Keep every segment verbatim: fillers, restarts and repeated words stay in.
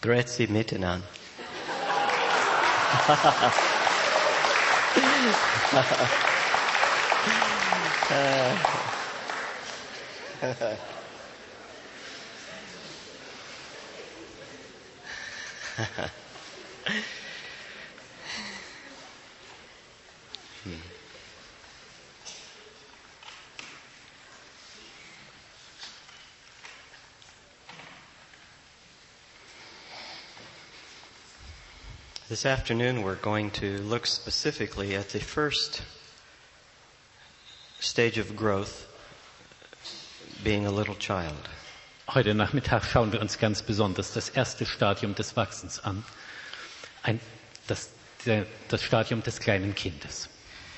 Grüezi miteinander. This afternoon we're going to look specifically at the first stage of growth, being a little child. Heute Nachmittag schauen wir uns ganz besonders das erste Stadium des Wachsens an, Ein, das, der, das Stadium des kleinen Kindes.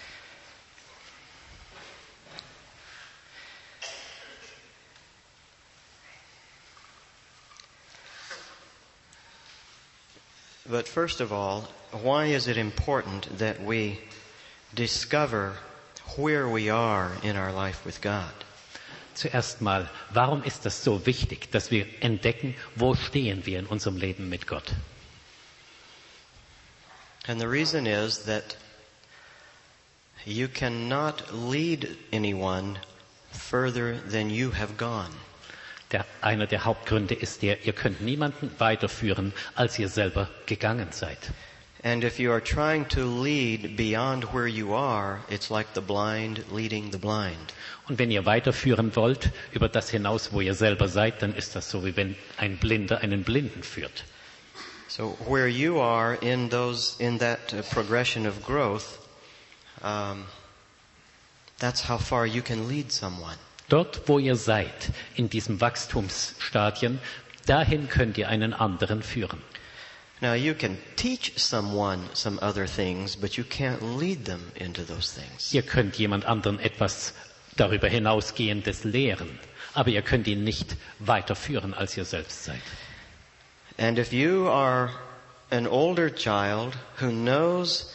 But first of all, why is it important that we discover where we are in our life with God? Zuerst mal, warum ist das so wichtig, dass wir entdecken, wo stehen wir in unserem Leben mit Gott? And the reason is that you cannot lead anyone further than you have gone. Der, einer der Hauptgründe ist der, ihr könnt niemanden weiterführen, als ihr selber gegangen seid. And if you are trying to lead beyond where you are, it's like the blind leading the blind. Und wenn ihr weiterführen wollt, über das hinaus, wo ihr selber seid, dann ist das so, wie wenn ein Blinder einen Blinden führt. So where you are in those, in that uh, progression of growth, um, that's how far you can lead someone. Dort, wo ihr seid, in diesem Wachstumsstadien, dahin könnt ihr einen anderen führen. Now you can teach someone some other things, but you can't lead them into those things. Ihr könnt jemand anderen etwas darüber hinausgehendes lehren, aber ihr könnt ihn nicht weiterführen, als ihr selbst seid. And if you are an older child who knows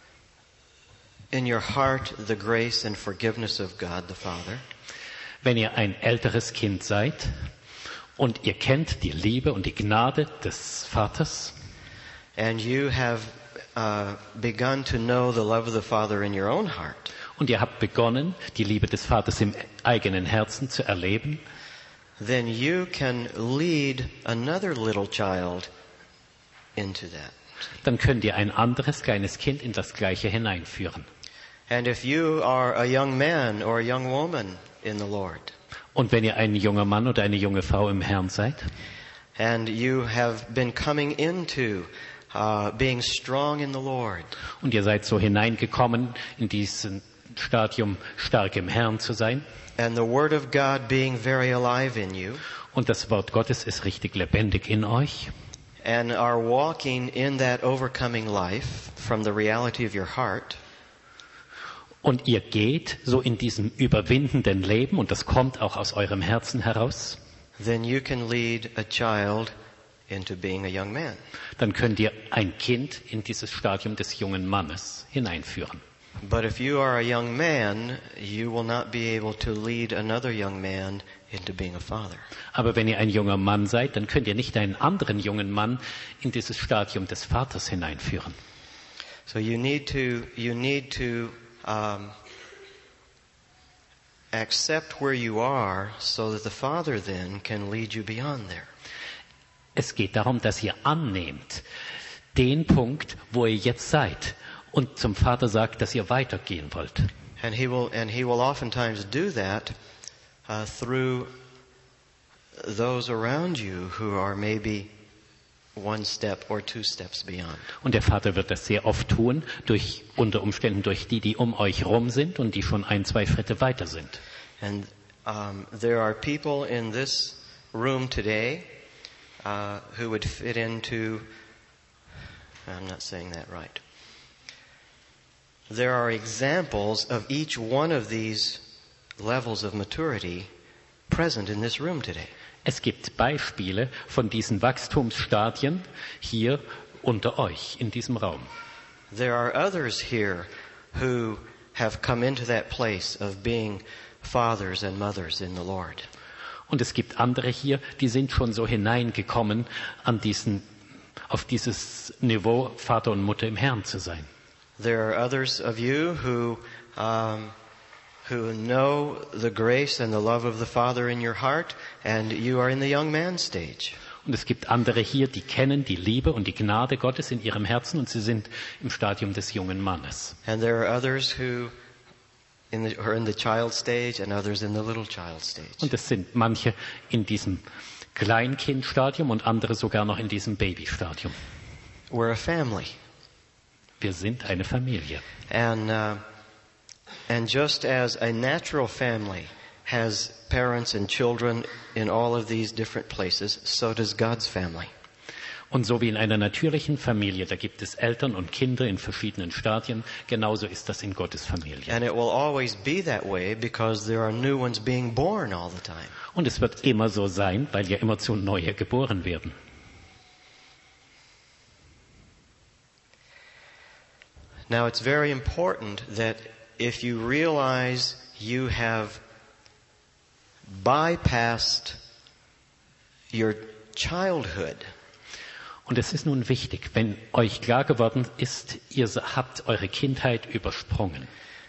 in your heart the grace and forgiveness of God the Father, wenn ihr ein älteres Kind seid und ihr kennt die Liebe und die Gnade des Vaters, and you have uh, begun to know the love of the Father in your own heart, und ihr habt begonnen, die Liebe des Vaters im eigenen Herzen zu erleben, then you can lead another little child into that. Dann könnt ihr ein anderes kleines Kind in das Gleiche hineinführen. And if you are a young man or a young woman in the Lord, und wenn ihr ein junger Mann oder eine junge Frau im Herrn seid, and you have been coming into uh, being strong in the Lord, und ihr seid so hineingekommen in diesen Stadium, stark im Herrn zu sein, and the Word of God being very alive in you, und das Wort Gottes ist richtig lebendig in euch, and are walking in that overcoming life from the reality of your heart, und ihr geht so in diesem überwindenden Leben, und das kommt auch aus eurem Herzen heraus, then you can lead a child into being a young man. Dann könnt ihr ein Kind in dieses Stadium des jungen Mannes hineinführen. But if you are a young man, you will not be able to lead another young man into being a father. Aber wenn ihr ein junger Mann seid, dann könnt ihr nicht einen anderen jungen Mann in dieses Stadium des Vaters hineinführen. So you need to, you need to um, accept where you are so that the Father then can lead you beyond there. Es geht darum, dass ihr annehmt den Punkt, wo ihr jetzt seid, und zum Vater sagt, dass ihr weitergehen wollt. And he will, and he will oftentimes do that uh, through those around you who are maybe one step or two steps beyond. Und der Vater wird das sehr oft tun, durch, unter Umständen durch die, die um euch rum sind und die schon ein, zwei Schritte weiter sind. And um, there are people in this room today uh, who would fit into, I'm not saying that right. There are examples of each one of these levels of maturity present in this room today. Es gibt Beispiele von diesen Wachstumsstadien hier unter euch in diesem Raum. There are others here who have come into that place of being fathers and mothers in the Lord. Und es gibt andere hier, die sind schon so hineingekommen an diesen auf dieses Niveau Vater und Mutter im Herrn zu sein. There are others of you who um, who know the grace and the love of the Father in your heart, and you are in the young man stage. Und es gibt andere hier, die kennen die Liebe und die Gnade Gottes in ihrem Herzen und sie sind im Stadium des jungen Mannes. And there are others who in the, are in the child stage and others in the little child stage. Und es sind manche in diesem Kleinkindstadium und andere sogar noch in diesem Babystadium. We're a family. Wir sind eine Familie. And uh, and just as a natural family has parents and children in all of these different places, so does God's family. Und so wie in einer natürlichen Familie, da gibt es Eltern und Kinder in verschiedenen Stadien, genauso ist das in Gottes Familie. And it will always be that way because there are new ones being born all the time. Und es wird immer so sein, weil ja immer zu neue geboren werden. Now it's very important that if you realize you have bypassed your childhood, und es ist nun wichtig, wenn euch klar geworden ist, ihr habt eure Kindheit übersprungen.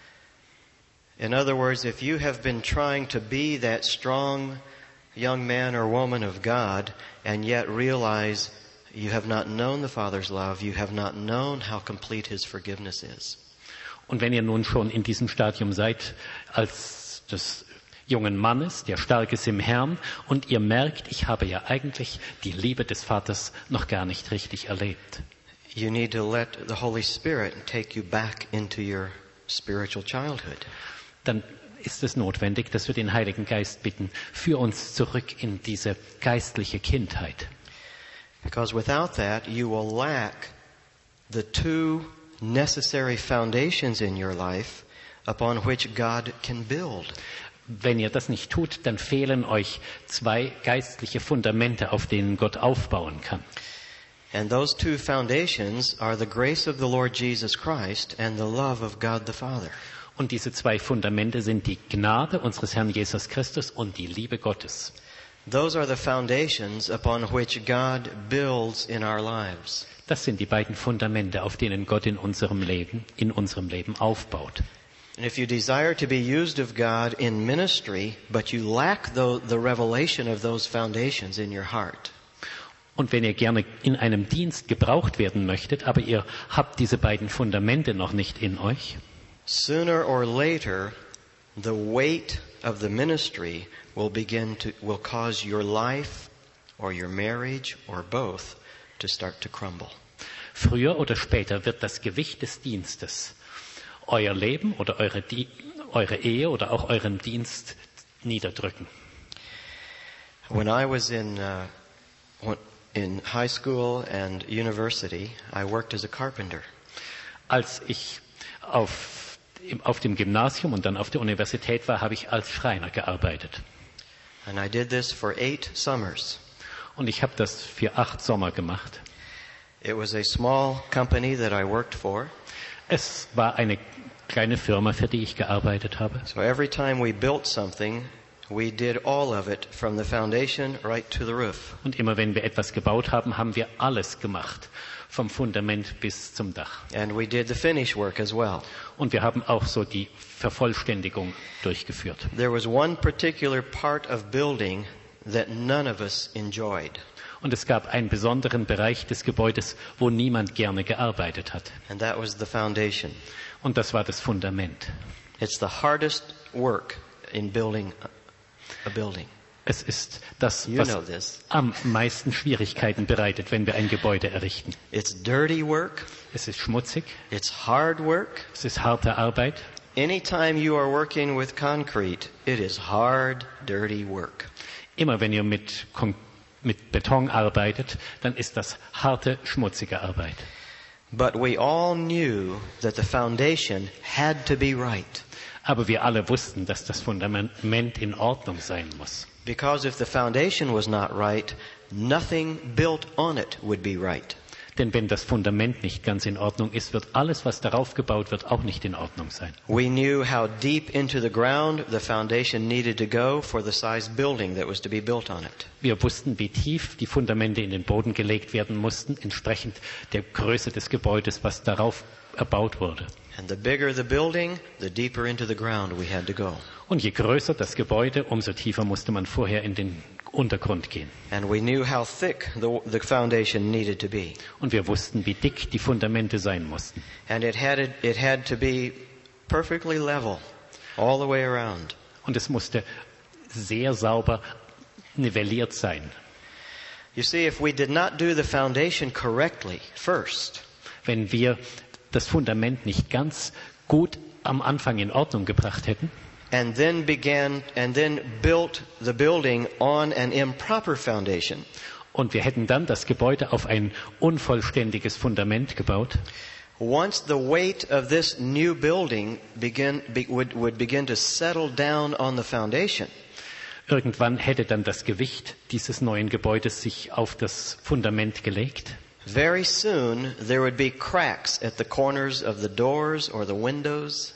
in other words, if you have been trying to be that strong young man or woman of God and yet realize you have not known the Father's love, you have not known how complete His forgiveness is. Und wenn ihr nun schon in diesem Stadium seid, als des jungen Mannes, der stark ist im Herrn, und ihr merkt, ich habe ja eigentlich die Liebe des Vaters noch gar nicht richtig erlebt. You need to let the Holy Spirit take you back into your spiritual childhood. Dann ist es notwendig, dass wir den Heiligen Geist bitten, führ uns zurück in diese geistliche Kindheit. Because without that, you will lack the two necessary foundations in your life upon which God can build. Wenn ihr das nicht tut, dann fehlen euch zwei geistliche Fundamente, auf denen Gott aufbauen kann. And those two foundations are the grace of the Lord Jesus Christ and the love of God the Father. Und diese zwei Fundamente sind die Gnade unseres Herrn Jesus Christus und die Liebe Gottes. Those are the foundations upon which God builds in our lives. Das sind die beiden Fundamente, auf denen Gott in unserem Leben, in unserem Leben aufbaut. And if you desire to be used of God in ministry, but you lack the, the revelation of those foundations in your heart, Und wenn ihr gerne in einem Dienst gebraucht werden möchtet, aber ihr habt diese beiden Fundamente noch nicht in euch, sooner or later, the weight of the ministry will begin to, will cause your life or your marriage or both to start to crumble. früher oder später wird das Gewicht des Dienstes euer Leben oder eure, Di- eure Ehe oder auch euren Dienst niederdrücken. When I was in, uh, when- in high school and university, I worked as a carpenter. Als ich auf, im- auf dem Gymnasium und dann auf der Universität war, habe ich als Schreiner gearbeitet. And I did this for eight summers. Und ich habe das für acht Sommer gemacht. It was a small company that I worked for. Es war eine kleine Firma, für die ich gearbeitet habe. So every time we built something, we did all of it from the foundation right to the roof. Und immer wenn wir etwas gebaut haben, haben wir alles gemacht, vom Fundament bis zum Dach. And we did the finish work as well. Und wir haben auch so die Vervollständigung durchgeführt. There was one particular part of building that none of us enjoyed. Und es gab einen besonderen Bereich des Gebäudes, wo niemand gerne gearbeitet hat. And that was the foundation. Und das war das Fundament. It's the hardest work in building a building. Es ist das, You was know this. am meisten Schwierigkeiten bereitet, wenn wir ein Gebäude errichten. It's dirty work. Es ist schmutzig, It's hard work. es ist harte Arbeit. Anytime you are working with concrete, it is hard, dirty work. Immer wenn ihr mit, Kon- mit Beton arbeitet, dann ist das harte, schmutzige Arbeit. But we all knew that the foundation had to be right. Aber wir alle wussten, dass das Fundament in Ordnung sein muss. Because if the foundation was not right, nothing built on it would be right. Denn wenn das Fundament nicht ganz in Ordnung ist, wird alles, was darauf gebaut wird, auch nicht in Ordnung sein. We knew how deep into the ground the foundation needed to go for the size building that was to be built on it. Wir wussten, wie tief die Fundamente in den Boden gelegt werden mussten, entsprechend der Größe des Gebäudes, was darauf erbaut wurde. And the bigger the building, the deeper into the ground we had to go. Und je größer das Gebäude, umso tiefer musste man vorher in den Untergrund gehen. And we knew how thick the, the foundation needed to be. Und wir wussten, wie dick die Fundamente sein mussten. And it had, it had to be perfectly level all the way around. Und es musste sehr sauber nivelliert sein. You see, if we did not do the foundation correctly first, Wenn wir das Fundament nicht ganz gut am Anfang in Ordnung gebracht hätten and then began and then built the building on an improper foundation, und wir hätten dann das Gebäude auf ein unvollständiges Fundament gebaut, once the weight of this new building begin, be, would, would begin to settle down on the foundation, irgendwann hätte dann das Gewicht dieses neuen Gebäudes sich auf das Fundament gelegt. very soon there would be cracks at the corners of the doors or the windows,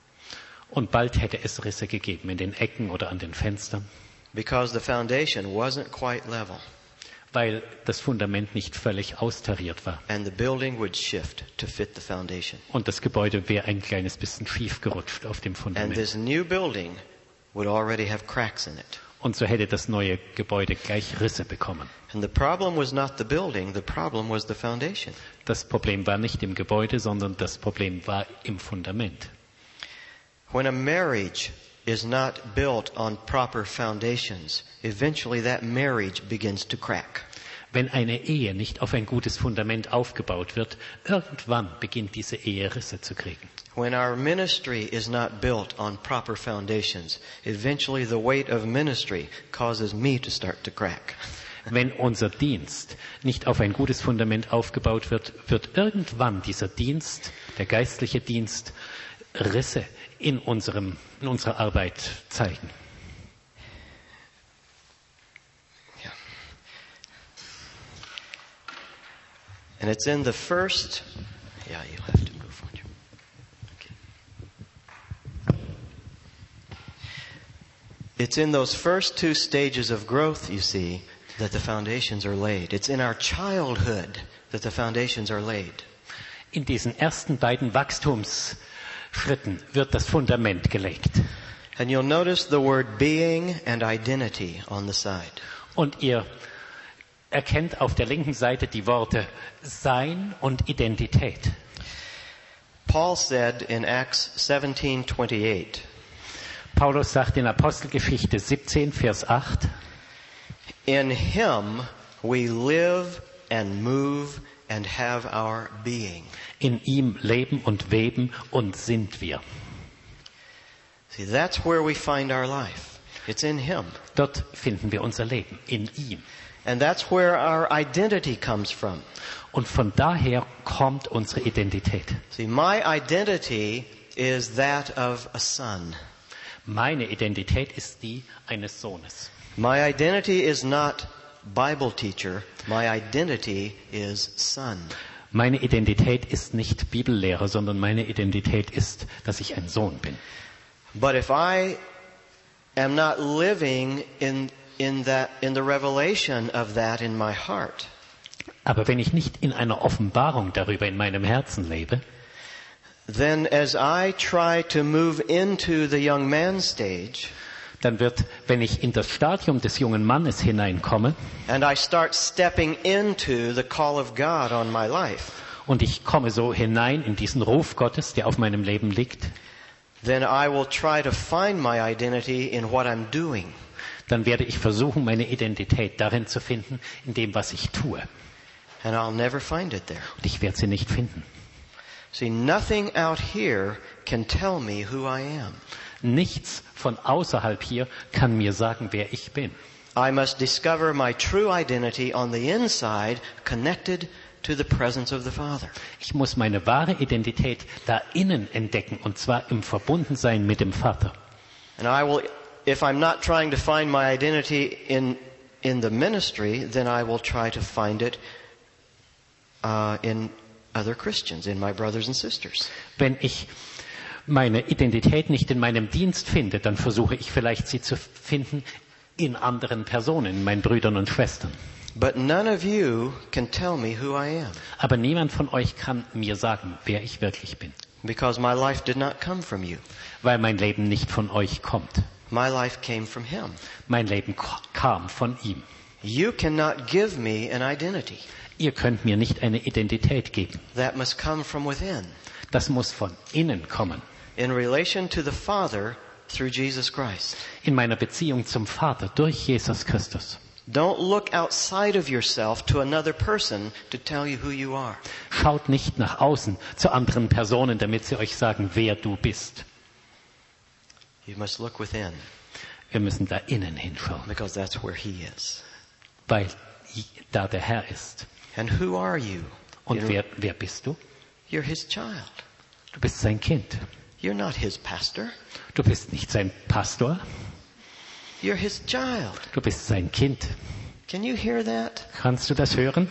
Und bald hätte es Risse gegeben in den Ecken oder an den Fenstern, because the foundation wasn't quite level, weil das Fundament nicht völlig austariert war. and the building would shift to fit the foundation. Und das Gebäude wäre ein kleines bisschen schief gerutscht auf dem And Fundament. this new building would already have cracks in it. Und so hätte das neue Gebäude gleich Risse bekommen. And the problem was not the building, the problem was the foundation. Das Problem war nicht im Gebäude, sondern das Problem war im Fundament. When a marriage is not built on proper foundations, eventually that marriage begins to crack. Wenn eine Ehe nicht auf ein gutes Fundament aufgebaut wird, irgendwann beginnt diese Ehe Risse zu kriegen. When our ministry is not built on proper foundations, eventually the weight of ministry causes me to start to crack. Wenn unser Dienst nicht auf ein gutes Fundament aufgebaut wird, wird irgendwann dieser Dienst, der geistliche Dienst, Risse in, unserem, in unserer Arbeit zeigen. Yeah. And it's in the first, yeah, you'll have to move on. Okay. It's in those first two stages of growth, you see, that the foundations are laid. It's in our childhood that the foundations are laid. In diesen ersten beiden Wachstumsschritten wird das Fundament gelegt. And you'll notice the word being and identity on the side. Und ihr erkennt auf der linken Seite die Worte Sein und Identität. Paul said in Acts seventeen twenty-eight, Paulus sagt in Apostelgeschichte siebzehn, Vers acht, in him we live and move and have our being. in ihm leben und weben und sind wir. See, that's where we find our life. It's in him. Dort finden wir unser Leben, in ihm. And that's where our identity comes from. Und von daher kommt unsere Identität. See, my identity is that of a son. Meine Identität ist die eines Sohnes. My identity is not Bible teacher. My identity is son. Meine Identität ist nicht Bibellehrer, sondern meine Identität ist, dass ich ein Sohn bin. But if I am not living in in that in the revelation of that in my heart, Aber wenn ich nicht in einer Offenbarung darüber in meinem Herzen lebe, then as I try to move into the young man stage, dann wird, wenn ich in das Stadium des jungen Mannes hineinkomme and I start stepping into the call of God on my life, und ich komme so hinein in diesen Ruf Gottes, der auf meinem Leben liegt, then I will try to find my identity in what I'm doing. dann werde ich versuchen, meine Identität darin zu finden, in dem, was ich tue. And I'll never find it there. Und ich werde sie nicht finden. See, nothing out here can tell me who I am. Nichts von außerhalb hier kann mir sagen, wer ich bin. I must discover my true identity on the inside, connected to the presence of the Father. Ich muss meine wahre Identität da innen entdecken, und zwar im Verbundensein mit dem Vater. And I will, if I'm not trying to find my identity in, in the ministry, then I will try to find it uh, in other Christians, in my brothers and sisters. Wenn ich meine Identität nicht in meinem Dienst finde, dann versuche ich vielleicht, sie zu finden in anderen Personen, in meinen Brüdern und Schwestern. But none of you can tell me who I am, Aber niemand von euch kann mir sagen, wer ich wirklich bin, because my life did not come from you. weil mein Leben nicht von euch kommt. My life came from Him. Mein Leben kam von ihm. You cannot give me an identity. Ihr könnt mir nicht eine Identität geben. That must come from within, Das muss von innen kommen. in relation to the Father through Jesus Christ. In meiner Beziehung zum Vater durch Jesus Christus. Don't look outside of yourself to another person to tell you who you are. Schaut nicht nach außen zu anderen Personen, damit sie euch sagen, wer du bist. You must look within, Wir müssen da innen hinschauen, because that's where He is. weil da der Herr ist. And who are you? Und You know, wer, wer bist du? You're His child. Du bist sein Kind. You're not His pastor. Du bist nicht sein Pastor, You're His child. du bist sein Kind. Can you hear that? Kannst du das hören?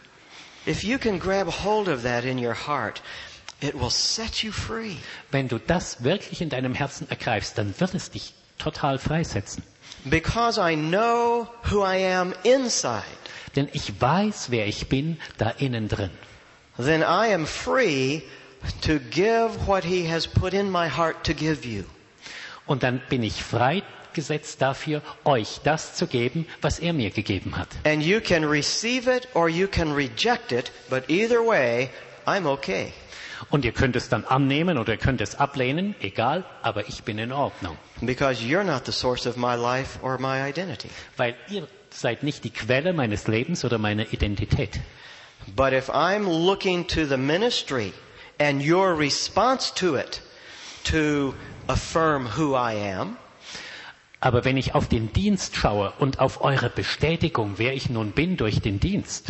If you can grab hold of that in your heart, it will set you free. Wenn du das wirklich in deinem Herzen ergreifst, dann wird es dich total freisetzen. Because I know who I am inside, Denn ich weiß, wer ich bin, da innen drin. then I am free to give what He has put in my heart to give you. Und dann bin ich freigesetzt dafür, euch das zu geben, was er mir gegeben hat. And you can receive it or you can reject it, but either way, I'm okay. Und ihr könnt es dann annehmen oder ihr könnt es ablehnen, egal, aber ich bin in Ordnung. Because you're not the source of my life or my identity. Weil ihr seid nicht die Quelle meines Lebens oder meiner Identität. But if I'm looking to the ministry and your response to it to affirm who I am, Aber wenn ich auf den Dienst schaue und auf eure Bestätigung, wer ich nun bin durch den Dienst,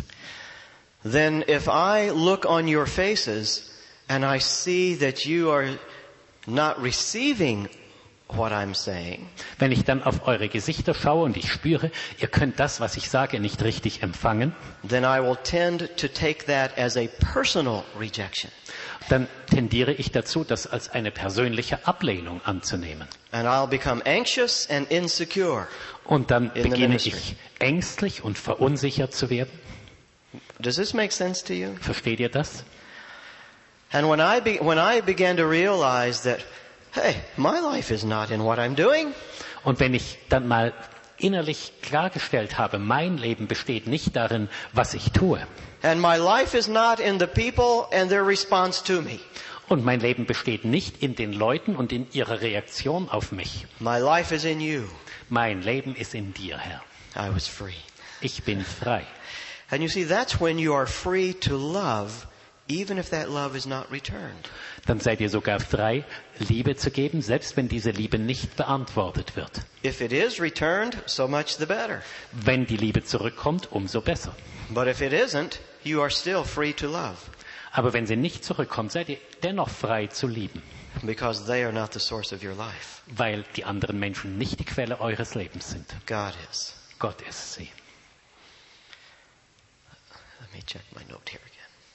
then if I look on your faces and I see that you are not receiving what I'm saying, wenn ich dann auf eure Gesichter schaue und ich spüre, ihr könnt das, was ich sage, nicht richtig empfangen, then I will tend to take that as a personal rejection. dann tendiere ich dazu, das als eine persönliche Ablehnung anzunehmen. And I'll become anxious and insecure. Und dann In the beginne ministry. ich ängstlich und verunsichert zu werden. Does this make sense to you? Versteht ihr das? And when I be, when I began to realize that, hey, my life is not in what I'm doing, Und wenn ich dann mal innerlich klargestellt habe, mein Leben besteht nicht darin, was ich tue. and my life is not in the people and their response to me. Und mein Leben besteht nicht in den Leuten und in ihrer Reaktion auf mich. My life is in you. Mein Leben ist in dir, Herr. I was free. Ich bin frei. And you see, that's when you are free to love, even if that love is not returned. Dann seid ihr sogar frei, Liebe zu geben, selbst wenn diese Liebe nicht beantwortet wird. If it is returned, so much the better. Wenn die Liebe zurückkommt, umso besser. But if it isn't, you are still free to love, Aber wenn sie nicht zurückkommt, seid ihr dennoch frei zu lieben, because they are not the source of your life. weil die anderen Menschen nicht die Quelle eures Lebens sind. God is. Gott ist sie. Let me check my note here again.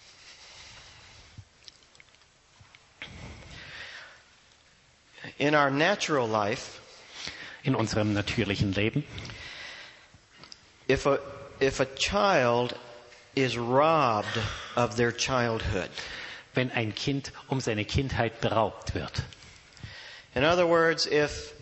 In our natural life, In unserem natürlichen Leben, if a, if a child is robbed of their childhood, wenn ein Kind um seine Kindheit beraubt wird. in other words, if,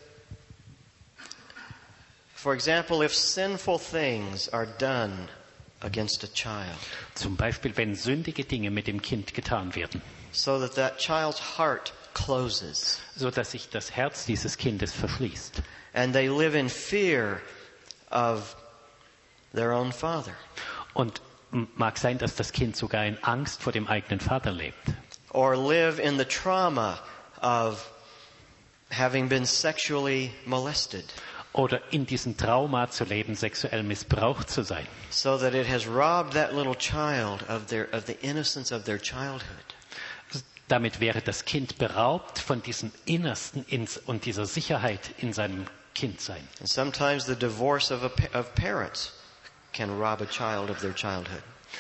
for example, if sinful things are done against a child, Zum Beispiel, wenn sündige Dinge mit dem Kind getan werden, so that that child's heart closes, so dass sich das Herz dieses Kindes verschließt and they live in fear of their own father, und m- mag sein, dass das Kind sogar in Angst vor dem eigenen Vater lebt or live in the trauma of having been sexually molested, oder in diesem Trauma zu leben, sexuell missbraucht zu sein, so that it has robbed that little child of their of the innocence of their childhood. damit wäre das Kind beraubt von diesem Innersten ins- und dieser Sicherheit in seinem Kindsein. And sometimes the divorce of, a, pa- of parents can rob a child of their childhood.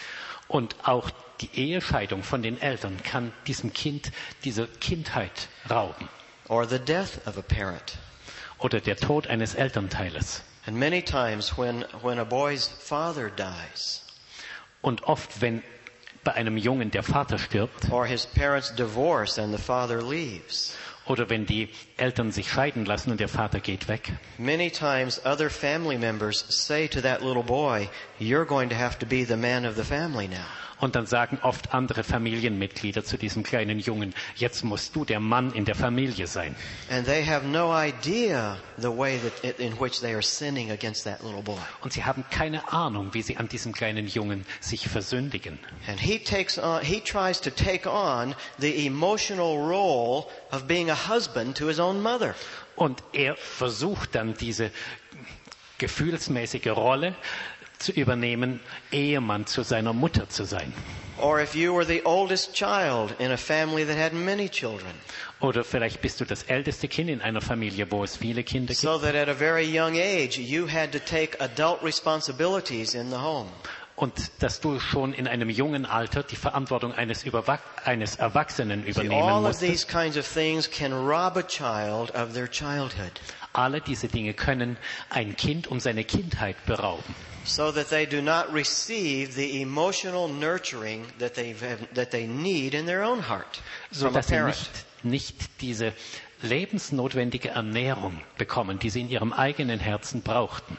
Und auch die Ehescheidung von den Eltern kann diesem Kind diese Kindheit rauben. Or the death of a parent. Oder der Tod eines Elternteiles. And many times when, when a boy's father dies, Und oft, wenn bei einem Jungen der Vater stirbt, or his parents divorce and the father leaves, oder wenn die Eltern sich scheiden lassen und der Vater geht weg, many times other family members say to that little boy, you're going to have to be the man of the family now. und dann sagen oft andere Familienmitglieder zu diesem kleinen Jungen, jetzt musst du der Mann in der Familie sein. And they have no idea the way that in which they are sinning against that little boy. Und sie haben keine Ahnung, wie sie an diesem kleinen Jungen sich versündigen. And he takes on, he tries to take on the emotional role of being a husband to his own mother. Und er versucht dann diese gefühlsmäßige Rolle zu übernehmen, Ehemann zu seiner Mutter zu sein. Or if you were the oldest child in a family that had many children. Oder vielleicht bist du das älteste Kind in einer Familie, wo es viele Kinder gibt. So that at a very young age you had to take adult responsibilities in the home. Und dass du schon in einem jungen Alter die Verantwortung eines, Überwach- eines Erwachsenen See, übernehmen all of these musstest. kinds of things can rob a child of their childhood. Alle diese Dinge können ein Kind um seine Kindheit berauben. So that they do not receive the emotional nurturing that they that they need in their own heart So from a dass sie parent. nicht, nicht diese lebensnotwendige Ernährung bekommen, die sie in ihrem eigenen Herzen brauchten.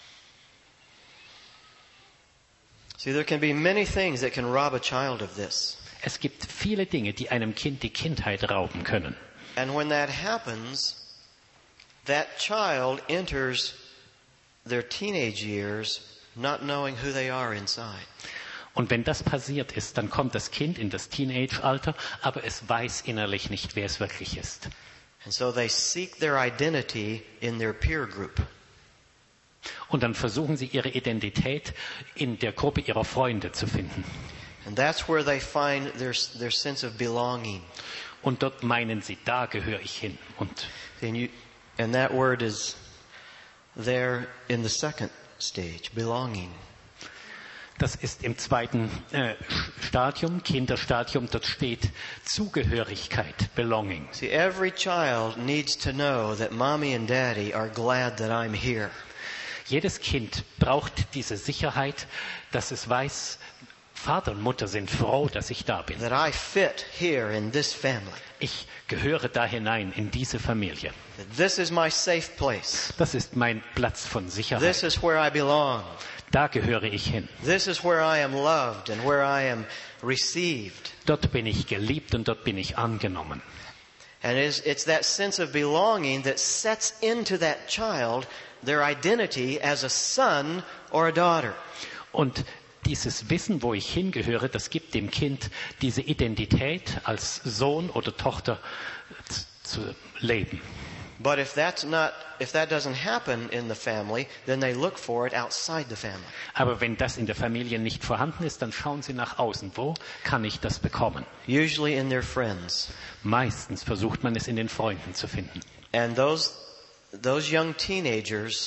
See, there can be many things that can rob a child of this. Es gibt viele Dinge, die einem Kind die Kindheit rauben können. And when that happens, that child enters their teenage years not knowing who they are inside. Und wenn das passiert ist, dann kommt das Kind in das Teenage-Alter, aber es weiß innerlich nicht, wer es wirklich ist. And so they seek their identity in their peer group. Und dann versuchen sie ihre Identität in der Gruppe ihrer Freunde zu finden. And that's where they find their, their sense of belonging. Und dort meinen sie, da gehöre ich hin. Und, And, you, and that word is there in the second stage, belonging. das ist im zweiten äh, Stadium, Kinderstadium, dort steht Zugehörigkeit, Belonging. See, every child needs to know that mommy and daddy are glad that I'm here. Jedes Kind braucht diese Sicherheit, dass es weiß, Vater und Mutter sind froh, dass ich da bin. That I fit here in this family. Ich gehöre da hinein in diese Familie. That this is my safe place. Das ist mein Platz von Sicherheit. This is where I belong. Da gehöre ich hin. This is where I am loved and where I am received. Dort bin ich geliebt und dort bin ich angenommen. And it's, it's that sense of belonging that sets into that child their identity as a son or a daughter. Und dieses Wissen, wo ich hingehöre, das gibt dem Kind diese Identität als Sohn oder Tochter zu leben. But if that's not, if that doesn't happen in the family, then they look for it outside the family. Aber wenn das in der Familie nicht vorhanden ist, dann schauen sie nach außen. Wo kann ich das bekommen? Usually in their friends. Meistens versucht man es in den Freunden zu finden. And those, those young teenagers,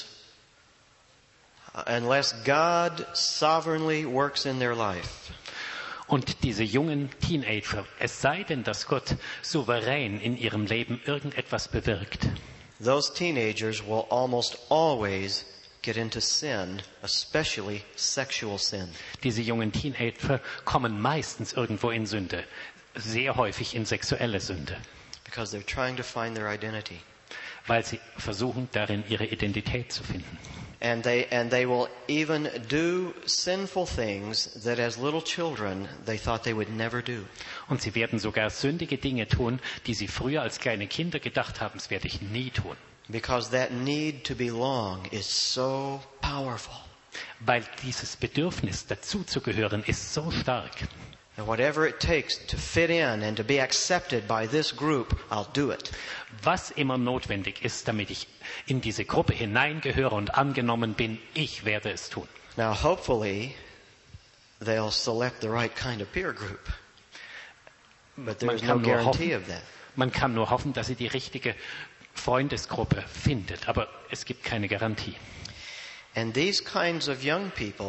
unless God sovereignly works in their life, Und diese jungen Teenager, es sei denn, dass Gott souverän in ihrem Leben irgendetwas bewirkt, those teenagers will almost always get into sin, especially sexual sin. diese jungen Teenager kommen meistens irgendwo in Sünde, sehr häufig in sexuelle Sünde, Because they're trying to find their identity. weil sie versuchen, darin ihre Identität zu finden. And they, and they will even do sinful things that as little children they thought they would never do. Und sie werden sogar sündige Dinge tun, die sie früher als kleine Kinder gedacht haben, das werde ich nie tun. Because that need to belong is so powerful. Weil dieses Bedürfnis, dazuzugehören, ist so stark. And whatever it takes to fit in and to be accepted by this group, I'll do it. Was immer notwendig ist, damit ich in diese Gruppe hineingehöre und angenommen bin, ich werde es tun. Now, hopefully, they'll select the right kind of peer group. But Man there's no kann, nur guarantee hoffen, of that. man kann nur hoffen, dass sie die richtige Freundesgruppe findet, aber es gibt keine Garantie. And these kinds of young people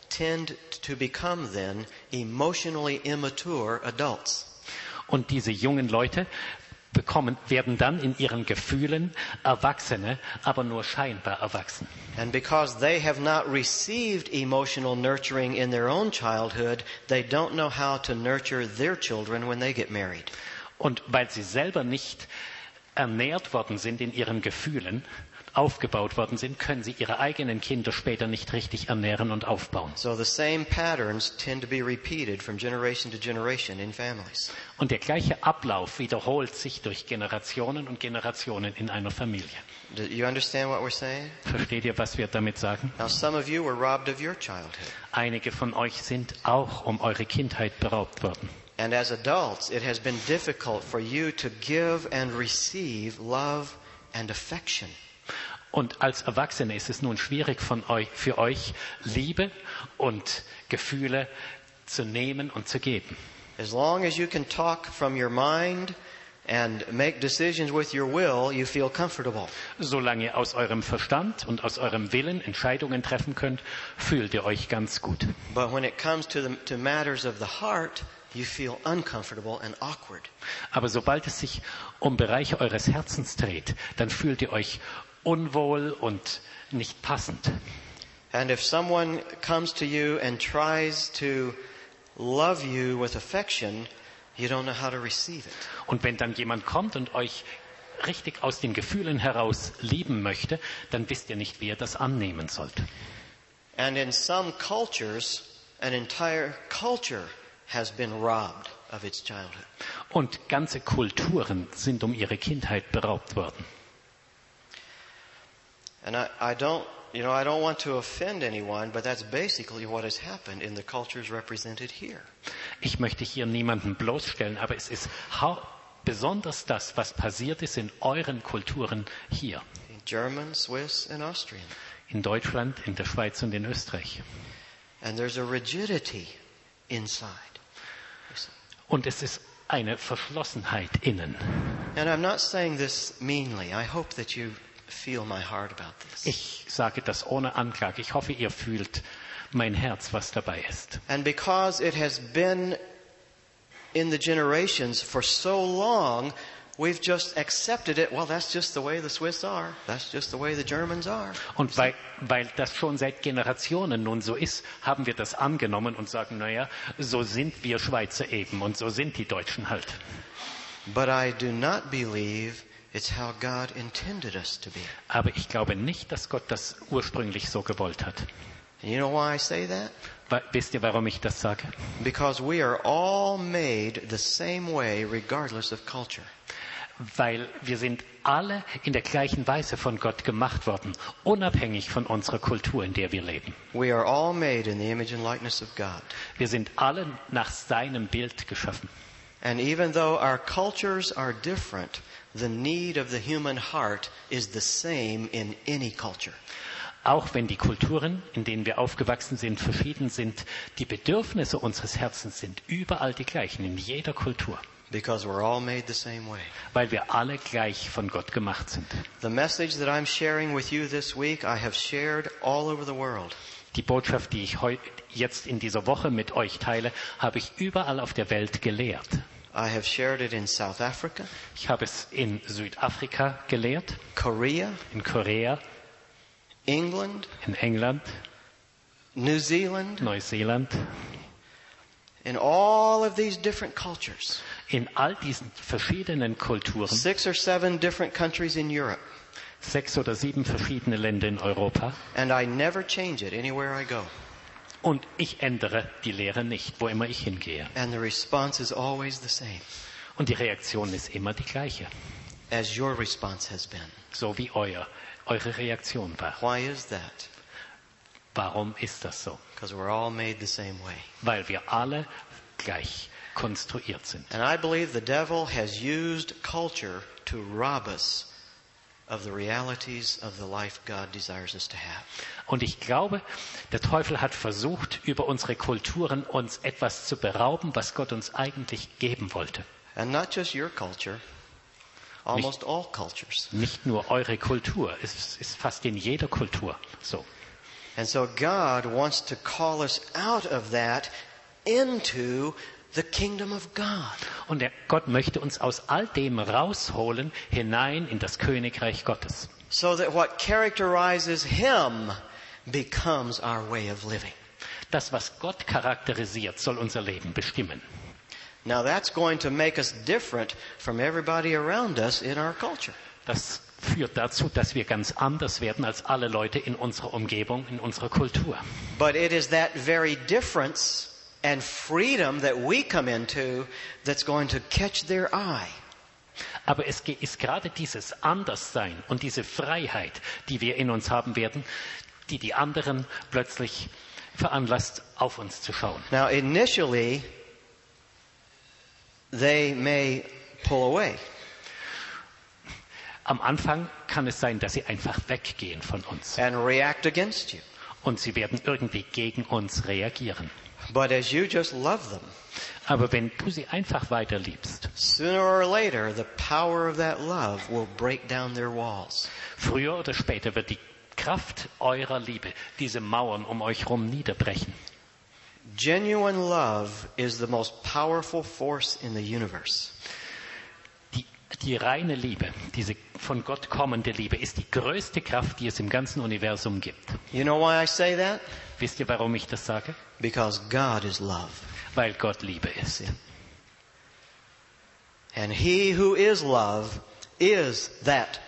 tend to become then emotionally immature adults. Und diese jungen Leute bekommen, werden dann in ihren Gefühlen Erwachsene, aber nur scheinbar erwachsen. And because they have not received emotional nurturing in their own childhood, they don't know how to nurture their children when they get married. Und weil sie selber nicht ernährt worden sind in ihren Gefühlen, aufgebaut worden sind, können sie ihre eigenen Kinder später nicht richtig ernähren und aufbauen. So the same patterns tend to be repeated from generation to generation in families. Und der gleiche Ablauf wiederholt sich durch Generationen und Generationen in einer Familie. Do you understand what we're saying? Versteht ihr, was wir damit sagen? Now some of you were robbed of your childhood. Einige von euch sind auch um eure Kindheit beraubt worden. And as adults, it has been difficult for you to give and receive love and affection. Und als Erwachsene ist es nun schwierig von euch, für euch Liebe und Gefühle zu nehmen und zu geben. As long as you can talk from your mind and make decisions with your will, you feel comfortable. Solange ihr aus eurem Verstand und aus eurem Willen Entscheidungen treffen könnt, fühlt ihr euch ganz gut. But when it comes to the, to matters of the heart, you feel uncomfortable and awkward. Aber sobald es sich um Bereiche eures Herzens dreht, dann fühlt ihr euch unwohl und nicht passend. And if someone comes to you and tries to love you with affection, you don't know how to receive it. Und wenn dann jemand kommt und euch richtig aus den Gefühlen heraus lieben möchte, dann wisst ihr nicht, wie ihr das annehmen sollt. And in some cultures, an entire culture has been robbed of its childhood. Und ganze Kulturen sind um ihre Kindheit beraubt worden. And I, I don't, you know, I don't want to offend anyone, but that's basically what has happened in the cultures represented here. Ich möchte hier niemanden bloßstellen, aber es ist hau- besonders das, was passiert ist in euren Kulturen hier. German, Swiss, and Austrian. In Deutschland, in der Schweiz und in Österreich. And there's a rigidity inside. Und es ist eine Verschlossenheit innen. And I'm not saying this meanly. I hope that you feel my heart about this. Ich sage das ohne Anklage. Ich hoffe, ihr fühlt mein Herz, was dabei ist. And because it has been in the generations for so long, we've just accepted it. Well, that's just the way the Swiss are. That's just the way the Germans are. Und weil, weil das schon seit Generationen nun so ist, haben wir das angenommen und sagen, naja, so sind wir Schweizer eben und so sind die Deutschen halt. But I do not believe it's how God intended us to be. Aber ich glaube nicht, dass Gott das ursprünglich so gewollt hat. And you know why I say that? Wa- Wisst ihr, warum ich das sage? Because we are all made the same way regardless of culture. Weil wir sind alle in der gleichen Weise von Gott gemacht worden, unabhängig von unserer Kultur, in der wir leben. We are all made in the image and likeness of God. Wir sind alle nach seinem Bild geschaffen. And even though our cultures are different, the need of the human heart is the same in any culture. Auch wenn die Kulturen, in denen wir aufgewachsen sind, verschieden sind, die Bedürfnisse unseres Herzens sind überall die gleichen, in jeder Kultur. Because we're all made the same way. Weil wir alle gleich von Gott gemacht sind. The message that I'm sharing with you this week, I have shared all over the world. Die Botschaft, die ich heu- jetzt in dieser Woche mit euch teile, habe ich überall auf der Welt gelehrt. I have shared it in South Africa, Ich habe es in Südafrika gelehrt, Korea, in Korea, England, in England, New Zealand, Neuseeland, in all of these different cultures. in all diesen verschiedenen Kulturen, Six or seven different countries in Europe. sechs oder sieben verschiedene Länder in Europa. And I never change it anywhere I go. Und ich ändere die Lehre nicht, wo immer ich hingehe. And the response is always the same, Und die Reaktion ist immer die gleiche, as your response has been. so wie euer, eure Reaktion war. Why is that? Warum ist das so? Because we're all made the same way. Weil wir alle gleich konstruiert sind. And I believe the devil has used culture to rob us of the realities of the life God desires us to have. Und ich glaube, der Teufel hat versucht, über unsere Kulturen uns etwas zu berauben, was Gott uns eigentlich geben wollte. And not just your culture, almost all cultures. Nicht nur eure Kultur, es ist fast in jeder Kultur so. And so God wants to call us out of that into the kingdom of God. Und der, Gott möchte uns aus all dem rausholen, hinein in das Königreich Gottes. So that what characterizes Him becomes our way of living. Das, was Gott charakterisiert, soll unser Leben bestimmen. Now that's going to make us different from everybody around us in our culture. Das führt dazu, dass wir ganz anders werden als alle Leute in unserer Umgebung, in unserer Kultur. But it is that very difference and freedom that we come into that's going to catch their eye. Aber es ist gerade dieses Anderssein und diese Freiheit, die wir in uns haben werden, die die anderen plötzlich veranlasst, auf uns zu schauen. Now initially, they may pull away. Am Anfang kann es sein, dass sie einfach weggehen von uns. And react against you. Und sie werden irgendwie gegen uns reagieren. But as you just love them, aber wenn du sie einfach weiter liebst, sooner or later the power of that love will break down their walls. Früher oder später wird die Kraft eurer Liebe diese Mauern um euch herum niederbrechen. Genuine love is the most powerful force in the universe. Die, die reine Liebe, diese von Gott kommende Liebe, ist die größte Kraft, die es im ganzen Universum gibt. You know why I say that? Wisst ihr, warum ich das sage? Because God is love. Weil Gott Liebe ist. And He who is love is that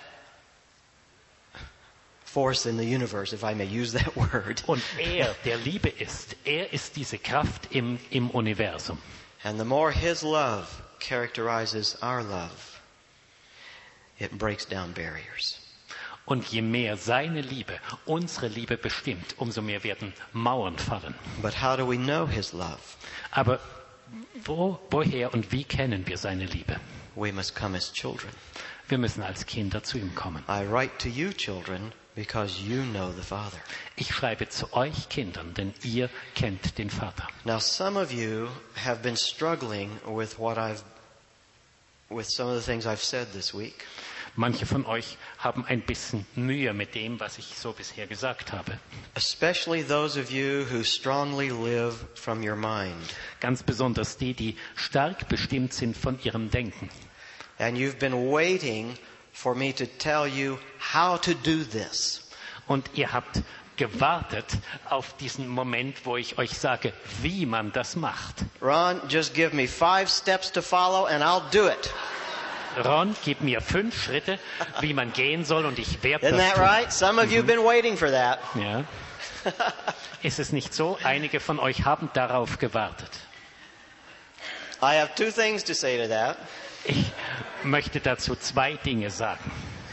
force in the universe, if I may use that word. Und er, der Liebe ist, er ist diese Kraft im, im Universum. And the more His love characterizes our love, it breaks down barriers. Und je mehr seine Liebe unsere Liebe bestimmt, umso mehr werden Mauern fallen. But how do we know His love? Aber wo, woher und wie kennen wir seine Liebe? We must come as children. Wir müssen als Kinder zu ihm kommen. I write to you, children, because you know the Father. Ich schreibe zu euch Kindern, denn ihr kennt den Vater. Now, some of you have been struggling with what I've, with some of the things I've said this week. Manche von euch haben ein bisschen Mühe mit dem, was ich so bisher gesagt habe. Especially those of you who strongly live from your mind. Ganz besonders die, die stark bestimmt sind von ihrem Denken. And you've been waiting for me to tell you how to do this. Und ihr habt gewartet auf diesen Moment, wo ich euch sage, wie man das macht. Ron, just give me five steps to follow and I'll do it. Ron, gib mir fünf Schritte, wie man gehen soll, und ich werde Isn't das that tun. right? Some of you have been waiting for that. Ja. Ist es nicht so? Einige von euch haben darauf gewartet. I have two things to say to that. Ich möchte dazu zwei Dinge sagen.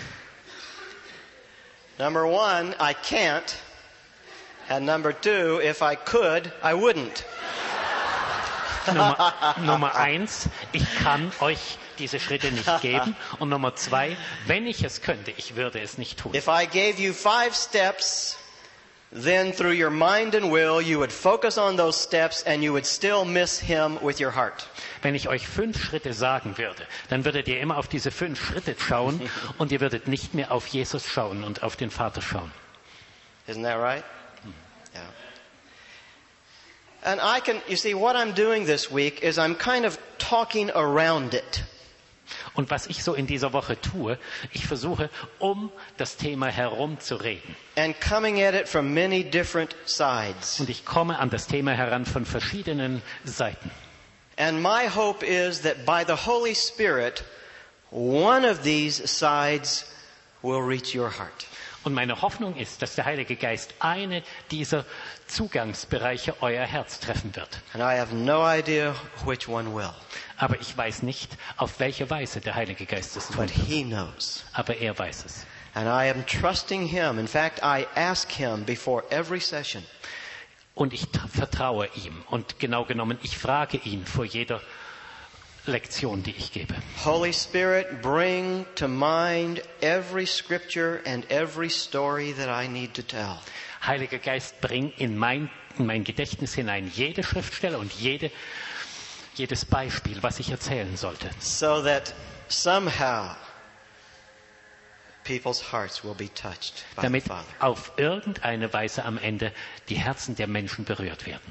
Number one, I can't. And number two, if I could, I wouldn't. Nummer, Nummer eins, ich kann euch diese Schritte nicht geben. Und Nummer zwei, wenn ich es könnte, ich würde es nicht tun. If I gave you five steps, then through your mind and will, you would focus on those steps and you would still miss Him with your heart. Wenn ich euch fünf Schritte sagen würde, dann würdet ihr immer auf diese fünf Schritte schauen und ihr würdet nicht mehr auf Jesus schauen und auf den Vater schauen. Isn't that right? Yeah. And I can, you see, what I'm doing this week is I'm kind of talking around it. Und was ich so in dieser Woche tue, ich versuche, um das Thema herumzureden. And coming at it from many different sides. Und ich komme an das Thema heran von verschiedenen Seiten. And my hope is that by the Holy Spirit, one of these sides will reach your heart. Und meine Hoffnung ist, dass der Heilige Geist eine dieser Zugangsbereiche euer Herz treffen wird. And I have no idea which one will. Aber ich weiß nicht, auf welche Weise der Heilige Geist es tun But wird. He knows. Aber er weiß es. And I am trusting Him. In fact, I ask Him before every session. Und ich t- vertraue ihm. Und genau genommen, ich frage ihn vor jeder Lektion, die ich gebe. Holy Spirit, bring to mind every scripture and every story that I need to tell. Heiliger Geist, bring in mein, in mein Gedächtnis hinein jede Schriftstelle und jede, jedes Beispiel, was ich erzählen sollte. So that somehow people's hearts will be touched by damit the Father. auf irgendeine Weise am Ende die Herzen der Menschen berührt werden.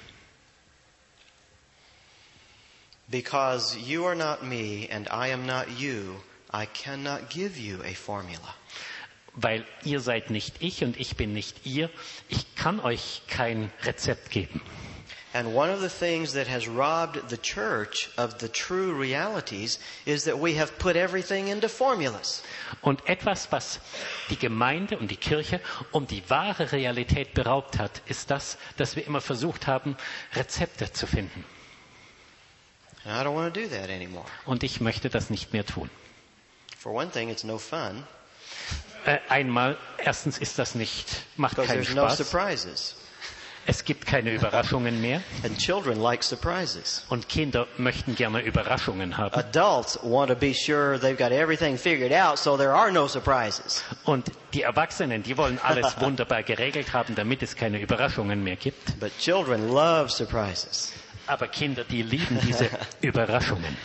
Because you are not me and I am not you, I cannot give you a formula. Weil ihr seid nicht ich und ich bin nicht ihr, ich kann euch kein Rezept geben. And one of the things that has robbed the church of the true realities is that we have put everything into formulas. Und etwas, was die Gemeinde und die Kirche um die wahre Realität beraubt hat, ist das, dass wir immer versucht haben, Rezepte zu finden. And I don't want to do that anymore. Und ich möchte das nicht mehr tun. For one thing, it's no fun. Äh, einmal, erstens ist das nicht, macht Because keinen there's no Spaß. surprises. Es gibt keine Überraschungen mehr. And children like surprises. Und Kinder möchten gerne Überraschungen haben. Adults want to be sure they've got everything figured out so there are no surprises. Und die Erwachsenen, die wollen alles wunderbar geregelt haben, damit es keine Überraschungen mehr gibt. But children love surprises. Aber Kinder, die lieben diese Überraschungen.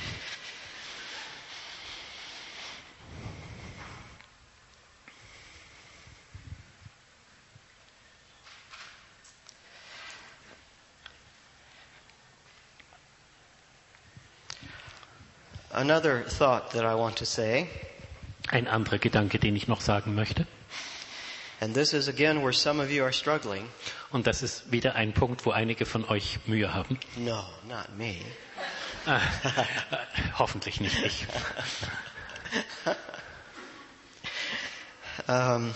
Another thought that I want to say, Ein anderer Gedanke, den ich noch sagen möchte. and this is again where some of you are struggling. Und das ist wieder ein Punkt, wo einige von euch Mühe haben. No, not me. Ah, äh, hoffentlich nicht ich. Um,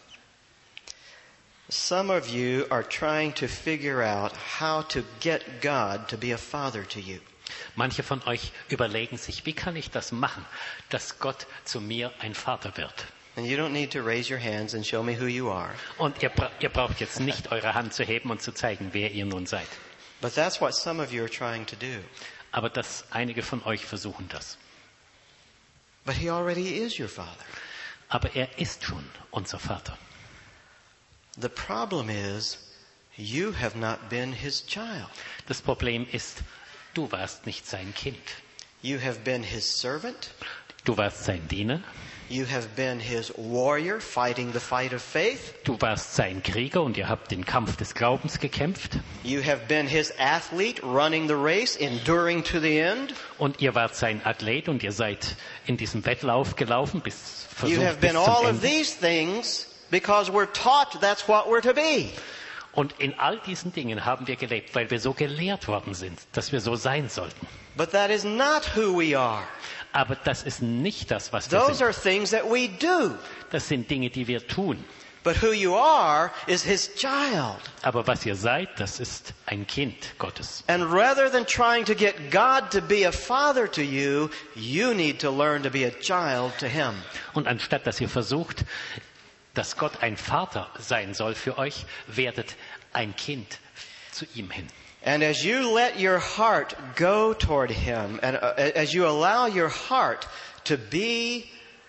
some of you are trying to figure out how to get God to be a father to you. Manche von euch überlegen sich, wie kann ich das machen, dass Gott zu mir ein Vater wird. And you don't need to raise your hands and show me who you are. Und ihr, bra- ihr braucht jetzt nicht eure Hand zu heben und zu zeigen, wer ihr nun seid. But that's what some of you are trying to do. Aber dass einige von euch versuchen das. But he already is your father. Aber er ist schon unser Vater. The problem is, you have not been his child. Das Problem ist, du warst nicht sein Kind. You have been his servant. Du warst sein Diener. You have been his warrior fighting the fight of faith. Du warst sein Krieger und ihr habt den Kampf des Glaubens gekämpft. You have been his athlete running the race, enduring to the end. Und ihr wart sein Athlet und ihr seid in diesem Wettlauf gelaufen bis You have versucht bis been all zum of Ende. these things because we're taught that's what we're to be. Und in all diesen Dingen haben wir gelebt, weil wir so gelehrt worden sind, dass wir so sein sollten. But that is not who we are. Aber das ist nicht das, was wir Those sind. are things that we do. Das sind Dinge, die wir tun. But who you are is his child. Aber was ihr seid, das ist ein Kind Gottes. And rather than trying to get God to be a father to you, you need to learn to be a child to him. Und anstatt dass ihr versucht, dass Gott ein Vater sein soll für euch, werdet ein Kind zu ihm hin. And as you let your heart go toward him, and uh, as you allow your heart to be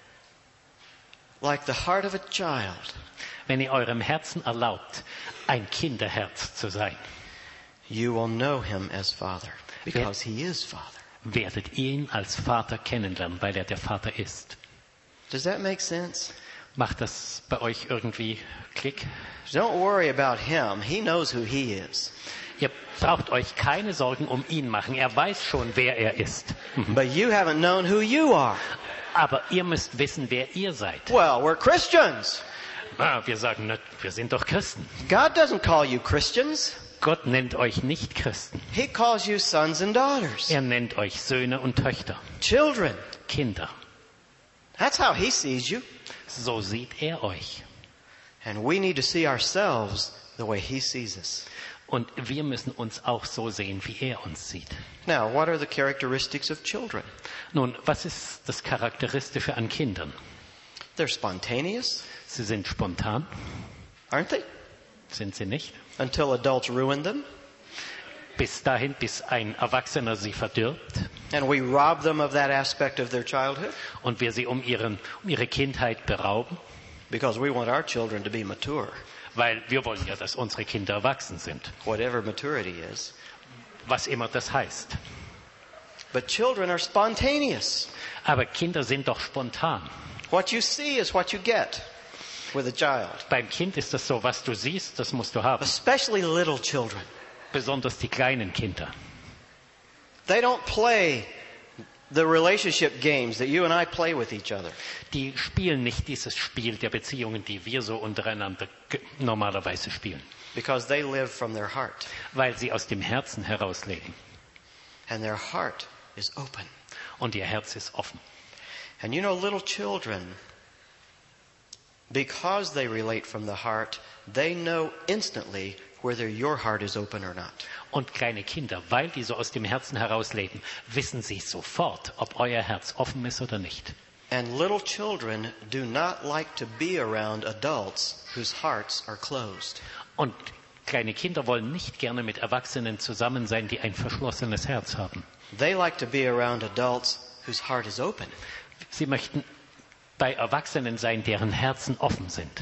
like the heart of a child, Wenn ihr eurem Herzen erlaubt, ein Kinderherz zu sein, you will know him as Father, because he is Father. werdet ihr ihn als Vater kennenlernen, weil er der Vater ist. Does that make sense? Macht das bei euch irgendwie Klick? Don't worry about him. He knows who he is. Ihr braucht euch keine Sorgen um ihn machen. Er weiß schon, wer er ist. But you haven't known who you are. Aber ihr müsst wissen, wer ihr seid. Well, we're Christians. Ah, wir sagen, na, wir sind doch Christen. God doesn't call you Christians. Gott nennt euch nicht Christen. He calls you sons and daughters. Er nennt euch Söhne und Töchter, Children. Kinder. That's how he sees you. So sieht er euch. And we need to see ourselves the way he sees us. Und wir müssen uns auch so sehen, wie er uns sieht. Now, what are the characteristics of children? Nun, was ist das Charakteristische an Kindern? They're spontaneous, Sie sind spontan, aren't they? sind sie nicht? Until adults ruin them. Bis dahin, bis ein Erwachsener sie verdirbt And we rob them of that aspect of their childhood und wir sie um, ihren, um ihre Kindheit berauben, because we want our children to be mature, weil wir wollen ja, dass unsere Kinder erwachsen sind, whatever maturity is. was immer das heißt. But children are spontaneous. Aber Kinder sind doch spontan. What you see is what you get with a child. Beim Kind ist das so, was du siehst, das musst du haben. Especially little children. Besonders die kleinen Kinder. They don't play the relationship games that you and I play with each other. Die spielen nicht dieses Spiel der Beziehungen, die wir so untereinander ge- normalerweise spielen. Because they live from their heart. Weil sie aus dem Herzen herausleben. And their heart is open. Und ihr Herz ist offen. And you know, little children, because they relate from the heart, they know instantly whether your heart is open or not. Und kleine Kinder, weil die so aus dem Herzen herausleben, wissen sie sofort, ob euer Herz offen ist oder nicht. And little children do not like to be around adults whose hearts are closed. Und kleine Kinder wollen nicht gerne mit Erwachsenen zusammen sein, die ein verschlossenes Herz haben. They like to be around adults whose heart is open. Sie möchten bei Erwachsenen sein, deren Herzen offen sind.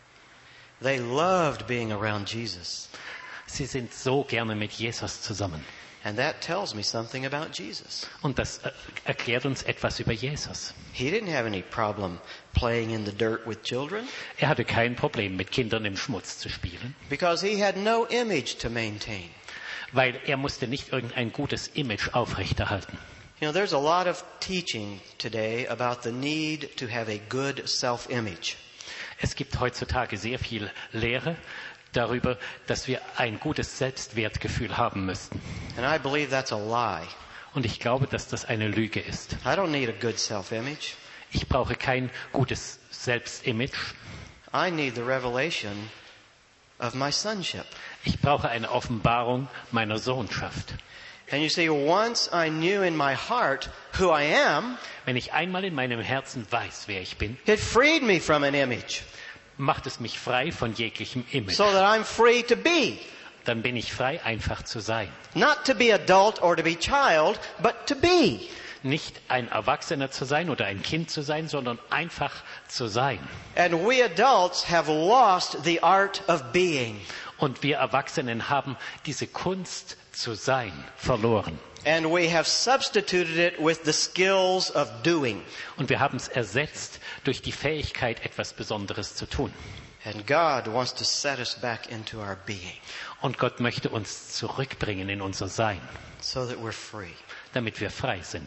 They loved being around Jesus. Sie sind so gerne mit Jesus zusammen. And that tells me something about Jesus. Und das äh, erklärt uns etwas über Jesus. He didn't have any problem playing in the dirt with children Er hatte kein Problem, mit Kindern im Schmutz zu spielen, because he had no image to maintain. weil er musste nicht irgendein gutes Image aufrechterhalten. You know, there's a lot of teaching today about the need to have a good self-image. Es gibt heutzutage sehr viel Lehre darüber, dass wir ein gutes Selbstwertgefühl haben müssten. And I believe that's a lie. Und ich glaube, dass das eine Lüge ist. I don't need a good self-image. Ich brauche kein gutes Selbstimage. I need the revelation of my sonship. Ich brauche eine Offenbarung meiner Sohnschaft. And you see, once I knew in my heart who I am, Wenn ich einmal in meinem Herzen weiß, wer ich bin, it freed me from an image macht es mich frei von jeglichem Image. so that I'm free to be. Dann bin ich frei, einfach zu sein. Not to be adult or to be child, but to be. Nicht ein Erwachsener zu sein oder ein Kind zu sein, sondern einfach zu sein. And we adults have lost the art of being. Und wir Erwachsenen haben diese Kunst zu sein verloren. And we have substituted it with the skills of doing. Und wir haben es ersetzt durch die Fähigkeit, etwas Besonderes zu tun. And God wants to set us back into our being Und Gott möchte uns zurückbringen in unser Sein, so that we're free. damit wir frei sind.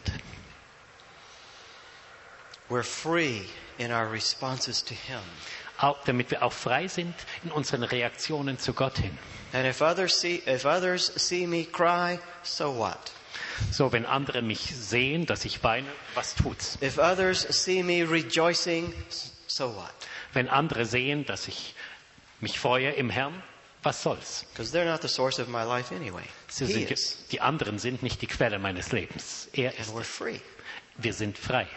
We're free in our responses to Him. Auch, damit wir auch frei sind in unseren Reaktionen zu Gott hin. And if others see, if others see me cry, so what? So, wenn andere mich sehen, dass ich weine, was tut's? If others see me rejoicing, so what? Wenn andere sehen, dass ich mich freue im Herrn, was soll's? Because they're not the source of my life anyway. Sie He sind, is. die anderen sind nicht die Quelle meines Lebens. Er And ist. we're free. Wir sind frei.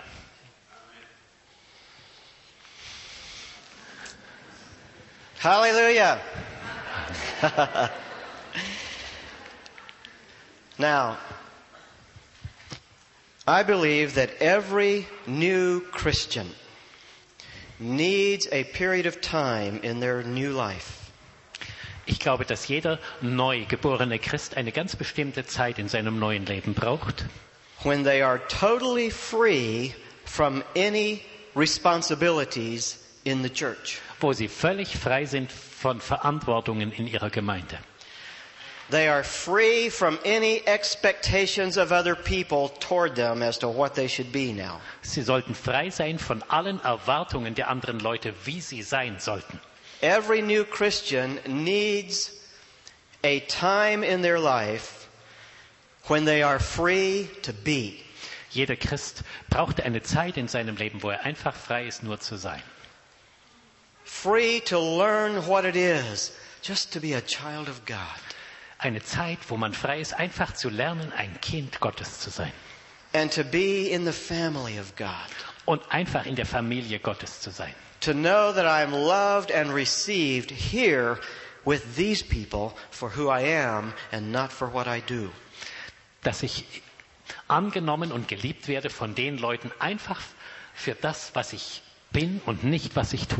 Hallelujah. Now, I believe that every new Christian needs a period of time in their new life Ich glaube, dass jeder neu geborene Christ eine ganz bestimmte Zeit in seinem neuen Leben braucht, when they are totally free from any responsibilities in the church. wo sie völlig frei sind von Verantwortungen in ihrer Gemeinde. They are free from any expectations of other people toward them as to what they should be now. Sie sollten frei sein von allen Erwartungen der anderen Leute, wie sie sein sollten. Every new Christian needs a time in their life when they are free to be. Jeder Christ braucht eine Zeit in seinem Leben, wo er einfach frei ist, nur zu sein. Free to learn what it is just to be a child of God. Eine Zeit, wo man frei ist, einfach zu lernen, ein Kind Gottes zu sein. And to be in the family of God. Und einfach in der Familie Gottes zu sein. To know that I am loved and received here with these people for who I am and not for what I do. Dass ich angenommen und geliebt werde von den Leuten einfach für das, was ich bin und nicht, was ich tue.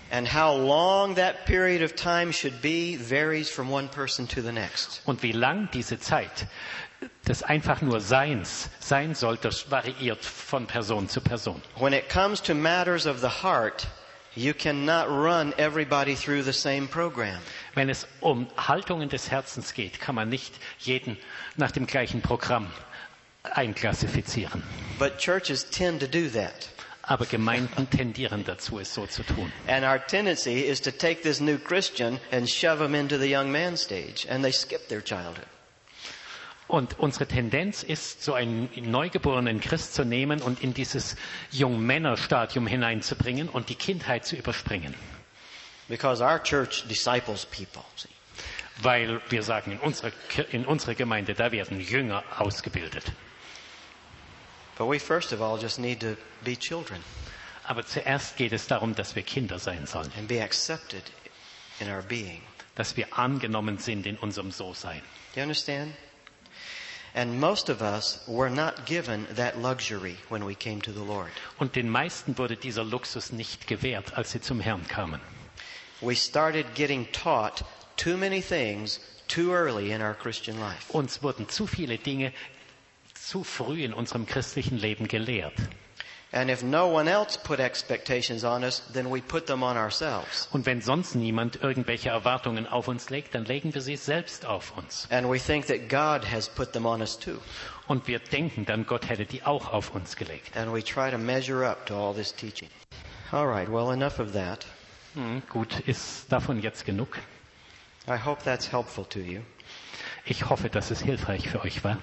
And how long that period of time should be varies from one person to the next. Und wie lang diese Zeit des einfach nur Seins sein soll, das variiert von Person zu Person. When it comes to matters of the heart, you cannot run everybody through the same program. Wenn es um Haltungen des Herzens geht, kann man nicht jeden nach dem gleichen Programm einklassifizieren. But churches tend to do that. Aber Gemeinden tendieren dazu, es so zu tun. And our tendency is to take this new Christian and shove them into the young man stage, and they skip their childhood. Und unsere Tendenz ist, so einen neugeborenen Christ zu nehmen und in dieses Jungmännerstadium hineinzubringen und die Kindheit zu überspringen. Because our church disciples people. See? Weil wir sagen, in unserer, in unserer Gemeinde, da werden Jünger ausgebildet. But we first of all just need to be children. Aber zuerst geht es darum, dass wir Kinder sein sollen. And be accepted in our being. Dass wir angenommen sind in unserem So-Sein. Do you understand? And most of us were not given that luxury when we came to the Lord. Und den meisten wurde dieser Luxus nicht gewährt, als sie zum Herrn kamen. We started getting taught too many things too early in our Christian life. Uns wurden zu viele Dinge zu früh in unserem christlichen Leben gelehrt. And if no one else put expectations on us, then we put them on ourselves. Und wenn sonst niemand irgendwelche Erwartungen auf uns legt, dann legen wir sie selbst auf uns. And we think that God has put them on us too. Und wir denken dann, Gott hätte die auch auf uns gelegt. And we try to measure up to all this teaching. All right, well, enough of that. Hm, gut, ist davon jetzt genug? I hope that's helpful to you. Ich hoffe, dass es hilfreich für euch war.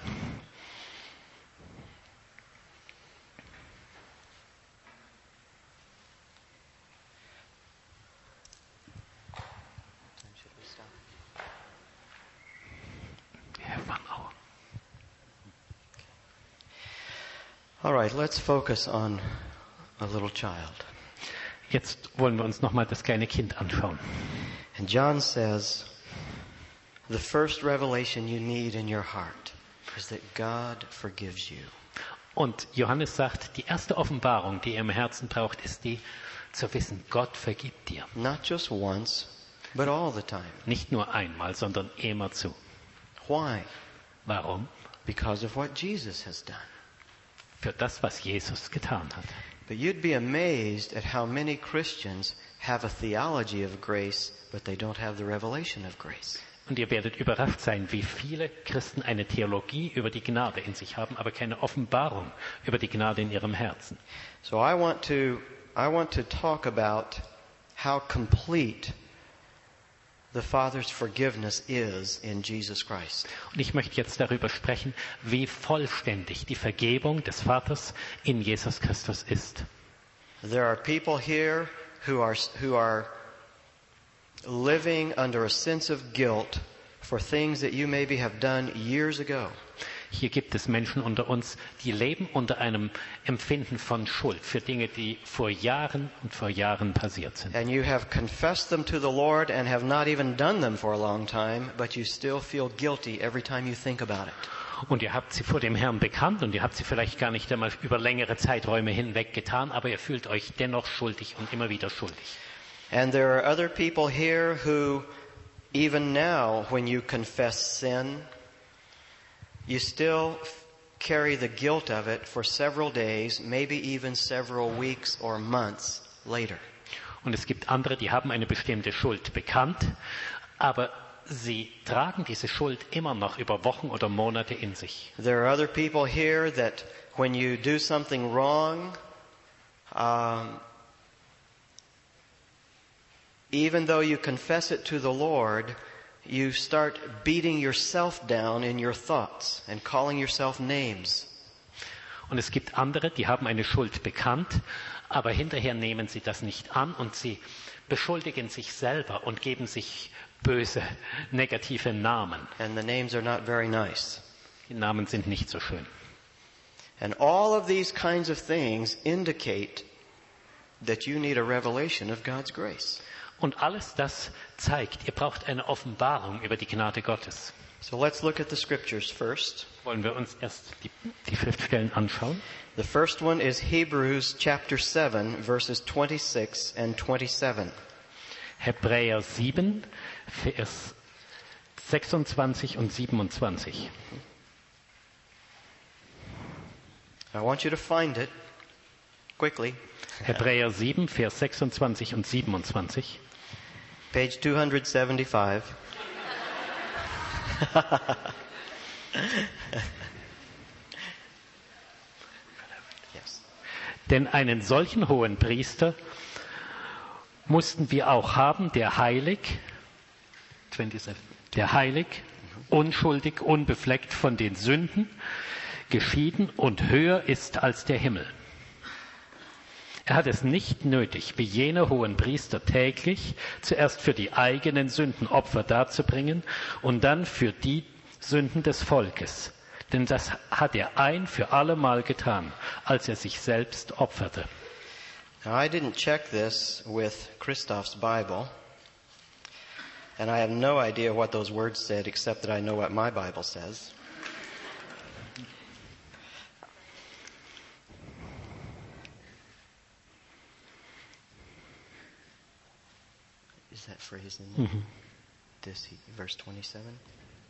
All right, let's focus on a little child. Jetzt wollen wir uns nochmal das kleine Kind anschauen. And John says, the first revelation you need in your heart is that God forgives you. Und Johannes sagt, die erste Offenbarung, die ihr im Herzen braucht, ist die, zu wissen, Gott vergibt dir. Not just once, but all the time. Nicht nur einmal, sondern immerzu. Why? Warum? Because of what Jesus has done. Für das, was Jesus getan hat. But you'd be amazed at how many Christians have a theology of grace, but they don't have the revelation of grace. Und ihr werdet überrascht sein, wie viele Christen eine Theologie über die Gnade in sich haben, aber keine Offenbarung über die Gnade in ihrem Herzen. So I want to, I want to talk about how complete the Father's forgiveness is in Jesus Christ. Und ich möchte jetzt darüber sprechen, wie vollständig die Vergebung des Vaters in Jesus Christus ist. There are people here who are, who are living under a sense of guilt for things that you maybe have done years ago. Hier gibt es Menschen unter uns, die leben unter einem Empfinden von Schuld für Dinge, die vor Jahren und vor Jahren passiert sind. And you have confessed them to the Lord and have not even done them for a long time, but you still feel guilty every time you think about it. Und ihr habt sie vor dem Herrn bekannt und ihr habt sie vielleicht gar nicht einmal über längere Zeiträume hinweg getan, aber ihr fühlt euch dennoch schuldig und immer wieder schuldig. And there are other people here who, even now, when you confess sin, you still carry the guilt of it for several days, maybe even several weeks or months later. Und es gibt andere, die haben eine bestimmte Schuld bekannt, aber sie tragen diese Schuld immer noch über Wochen oder Monate in sich. There are other people here that when you do something wrong, um, even though you confess it to the Lord, you start beating yourself down in your thoughts and calling yourself names. Und es gibt andere, die haben eine Schuld bekannt, aber hinterher nehmen sie das nicht an und sie beschuldigen sich selber und geben sich böse, negative Namen. And the names are not very nice. Die Namen sind nicht so schön. And all of these kinds of things indicate that you need a revelation of God's grace. Und alles das zeigt, ihr braucht eine Offenbarung über die Gnade Gottes. So let's look at the scriptures first. Wollen wir uns erst die, die Schriftstellen anschauen? The first one is Hebrews chapter seven, verses twenty-six and twenty-seven. Hebräer sieben, Vers sechsundzwanzig und siebenundzwanzig. I want you to find it quickly. Hebräer sieben, Vers sechsundzwanzig und siebenundzwanzig. Page two seventy-five. Yes. Denn einen solchen hohen Priester mussten wir auch haben, der heilig, der heilig, unschuldig, unbefleckt von den Sünden, geschieden und höher ist als der Himmel. Er hat es nicht nötig, wie jene hohen Priester täglich zuerst für die eigenen Sünden Opfer darzubringen und dann für die Sünden des Volkes. Denn das hat er ein für allemal getan, als er sich selbst opferte. Now, I didn't check this with Christoph's Bible, and I have no idea what those words said except that I know what my Bible says. Is that phrase in there? Mhm. This, he- verse twenty-seven?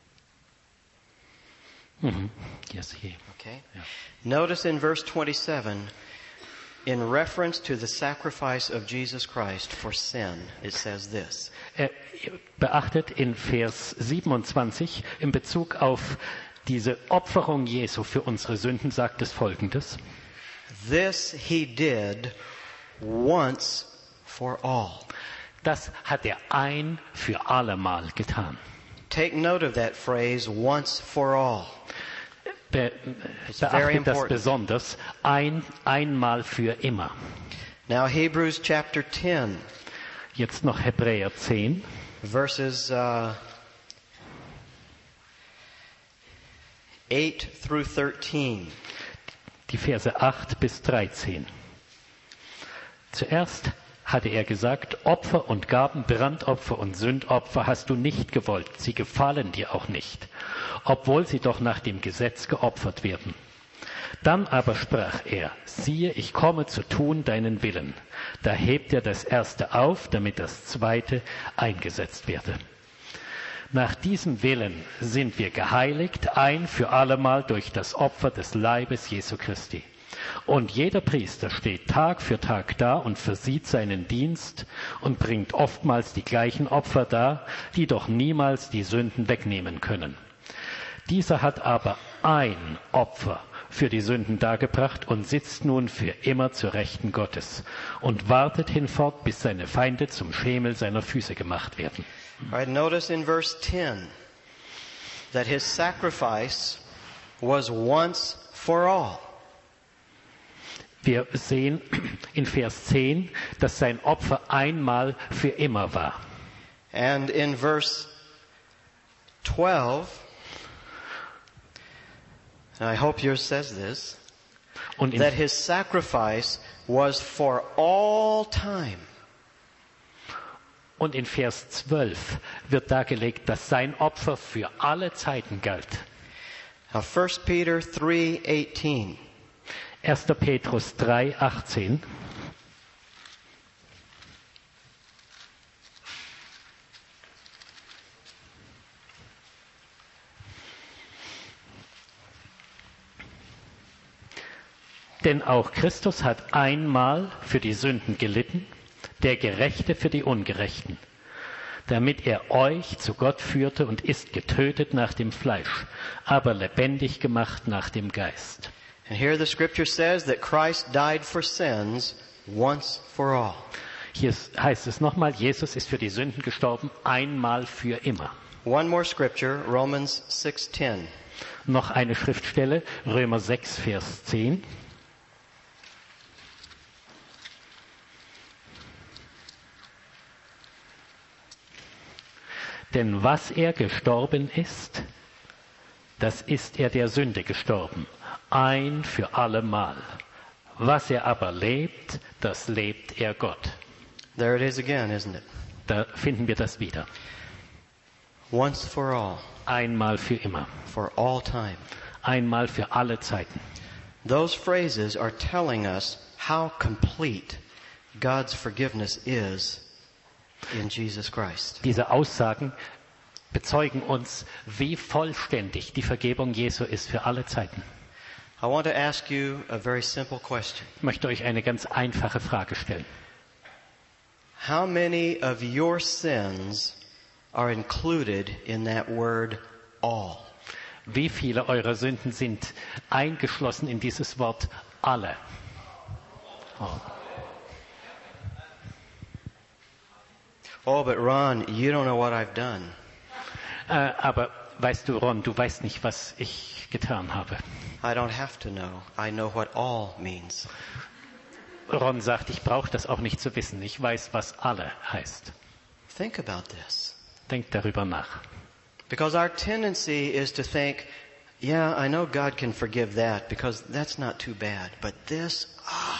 Mhm. Yes, here. Okay. Yeah. Notice in verse twenty-seven, in reference to the sacrifice of Jesus Christ for sin, it says this. Er beachtet in Vers siebenundzwanzig in Bezug auf diese Opferung Jesu für unsere Sünden, sagt es Folgendes. This he did once for all. Das hat er ein für allemal getan. Take note of that phrase, once for all. Be It's very beachtet das important. besonders, ein, einmal für immer. Now Hebrews chapter ten, Jetzt noch Hebräer zehn, verses uh, eight through thirteen. die Verse acht bis dreizehn. Zuerst hatte er gesagt, Opfer und Gaben, Brandopfer und Sündopfer hast du nicht gewollt, sie gefallen dir auch nicht, obwohl sie doch nach dem Gesetz geopfert werden. Dann aber sprach er, siehe, ich komme zu tun deinen Willen. Da hebt er das Erste auf, damit das Zweite eingesetzt werde. Nach diesem Willen sind wir geheiligt, ein für allemal durch das Opfer des Leibes Jesu Christi. Und jeder Priester steht Tag für Tag da und versieht seinen Dienst und bringt oftmals die gleichen Opfer dar, die doch niemals die Sünden wegnehmen können. Dieser hat aber ein Opfer für die Sünden dargebracht und sitzt nun für immer zur Rechten Gottes und wartet hinfort, bis seine Feinde zum Schemel seiner Füße gemacht werden. All right, notice in verse ten that his sacrifice was once for all. Wir sehen in Vers zehn, dass sein Opfer einmal für immer war. And in verse twelve, and I hope yours says this, Und in, that his sacrifice was for all time. und in Vers zwölf wird dargelegt, dass sein Opfer für alle Zeiten galt. Now First Peter three eighteen. erster Petrus drei achtzehn. Denn auch Christus hat einmal für die Sünden gelitten, der Gerechte für die Ungerechten, damit er euch zu Gott führte und ist getötet nach dem Fleisch, aber lebendig gemacht nach dem Geist. And here the scripture says that Christ died for sins once for all. Hier heißt es nochmal, Jesus ist für die Sünden gestorben, einmal für immer. One more scripture, Romans six ten. Noch eine Schriftstelle, Römer sechs, Vers zehn. Denn was er gestorben ist, das ist er der Sünde gestorben, ein für allemal. Was er aber lebt, das lebt er Gott. There it is again, isn't it? Da finden wir das wieder. Once for all, Einmal für immer. for all time. Einmal für alle Zeiten. Those phrases are telling us how complete God's forgiveness is in Jesus Christ. Diese Aussagen bezeugen uns, wie vollständig die Vergebung Jesu ist für alle Zeiten. I want to ask you a very simple question. Ich möchte euch eine ganz einfache Frage stellen. How many of your sins are included in that word all? Wie viele eurer Sünden sind eingeschlossen in dieses Wort alle? Oh. Oh, but Ron, you don't know what I've done. Äh, aber weißt du, Ron, du weißt nicht, was ich getan habe. I don't have to know. I know what all means. Ron sagt, ich brauche das auch nicht zu wissen. Ich weiß, was alle heißt. Think about this. Denkt darüber nach. Because our tendency is to think, yeah, I know God can forgive that because that's not too bad. But this, ah.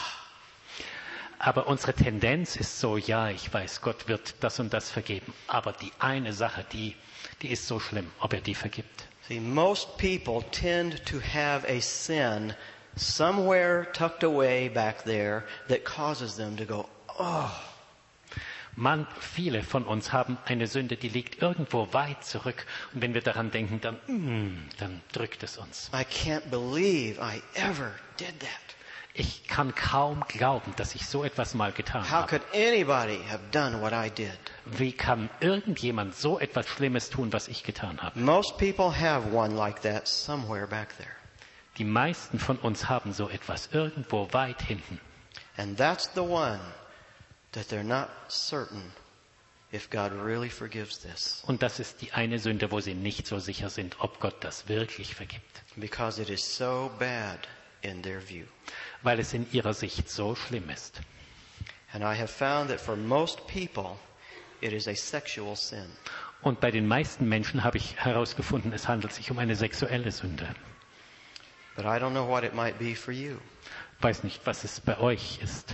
Aber unsere Tendenz ist so, ja, ich weiß, Gott wird das und das vergeben. Aber die eine Sache, die, die ist so schlimm, ob er die vergibt. See, most people tend to have a sin somewhere tucked away back there that causes them to go, oh. Man, viele von uns haben eine Sünde, die liegt irgendwo weit zurück. Und wenn wir daran denken, dann, mm, dann drückt es uns. I can't believe I ever did that. Ich kann kaum glauben, dass ich so etwas mal getan How habe. could anybody have done what I did? Wie kann irgendjemand so etwas Schlimmes tun, was ich getan habe? Most people have one like that somewhere back there. Die meisten von uns haben so etwas irgendwo weit hinten. And that's the one that they're not certain if God really forgives this. Und das ist die eine Sünde, wo sie nicht so sicher sind, ob Gott das wirklich vergibt. Because it is so bad in their view. Weil es in ihrer Sicht so schlimm ist. And I have found that for most people, it is a sexual sin. Und bei den meisten Menschen habe ich herausgefunden, es handelt sich um eine sexuelle Sünde. But I don't know what it might be for you. Ich weiß nicht, was es bei euch ist.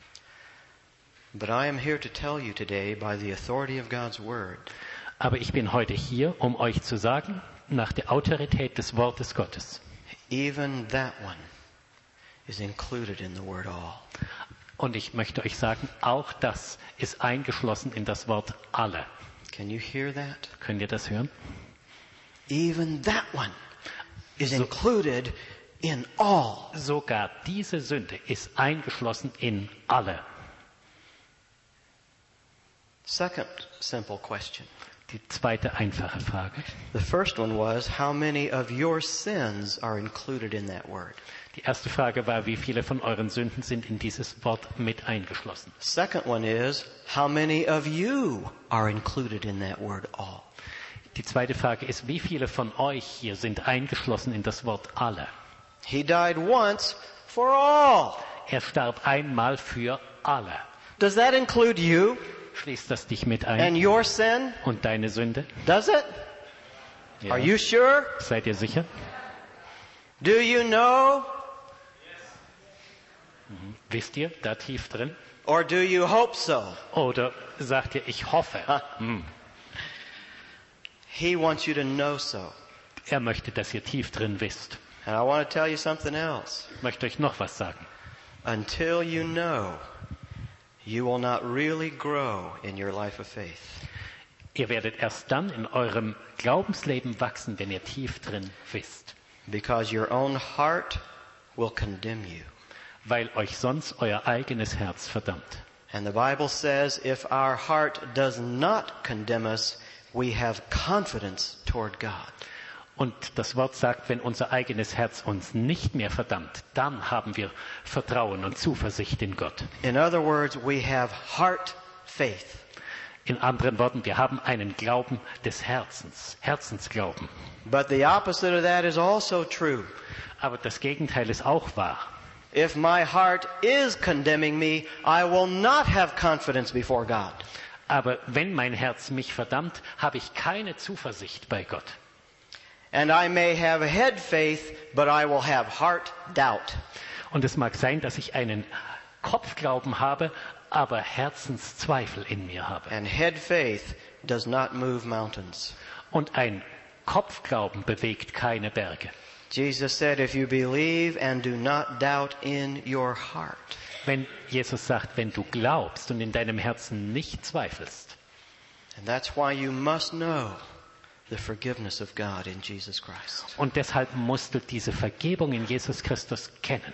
But I am here to tell you today, by the authority of God's Word, Aber ich bin heute hier, um euch zu sagen, nach der Autorität des Wortes Gottes, even that one is included in the word all. und ich möchte euch sagen, auch das ist eingeschlossen in das Wort alle. Can you hear that? Könnt ihr das hören? Even that one is So- included in all. Sogar diese Sünde ist eingeschlossen in alle. Second simple question. Die zweite einfache Frage. The first one was, how many of your sins are included in that word? Die erste Frage war, wie viele von euren Sünden sind in dieses Wort mit eingeschlossen? Second one is, how many of you are included in that word all? Die zweite Frage ist, wie viele von euch hier sind eingeschlossen in das Wort alle? He died once for all. Er starb einmal für alle. Does that include you Schließt das dich mit and ein your sin? und deine Sünde? Does it? Ja. Are you sure? Seid ihr sicher? Do you know? Wisst ihr, da tief drin? Or do you hope so? Oder sagt ihr, ich hoffe? Hm. He wants you to know so. Er möchte, dass ihr tief drin wisst. And I want to tell you something else. Ich möchte euch noch was sagen. Until you know, you will not really grow in your life of faith. Ihr werdet erst dann in eurem Glaubensleben wachsen, wenn ihr tief drin wisst. Because your own heart will condemn you. Weil euch sonst euer eigenes Herz verdammt. And the Bible says if our heart does not condemn us, we have confidence toward God. Und das Wort sagt, wenn unser eigenes Herz uns nicht mehr verdammt, dann haben wir Vertrauen und Zuversicht in Gott. In other words, we have heart faith. In anderen Worten, wir haben einen Glauben des Herzens, Herzensglauben. But the opposite of that is also true. Aber das Gegenteil ist auch wahr. If my heart is condemning me, I will not have confidence before God. Aber wenn mein Herz mich verdammt, habe ich keine Zuversicht bei Gott. And I may have head faith, but I will have heart doubt. Und es mag sein, dass ich einen Kopfglauben habe, aber Herzenszweifel in mir habe. And head faith does not move mountains. Und ein Kopfglauben bewegt keine Berge. Jesus said, if you believe and do not doubt in your heart. wenn Jesus sagt, wenn du glaubst und in deinem Herzen nicht zweifelst. And that's why you must know the forgiveness of God in Jesus Christ. Und deshalb musst du diese Vergebung in Jesus Christus kennen.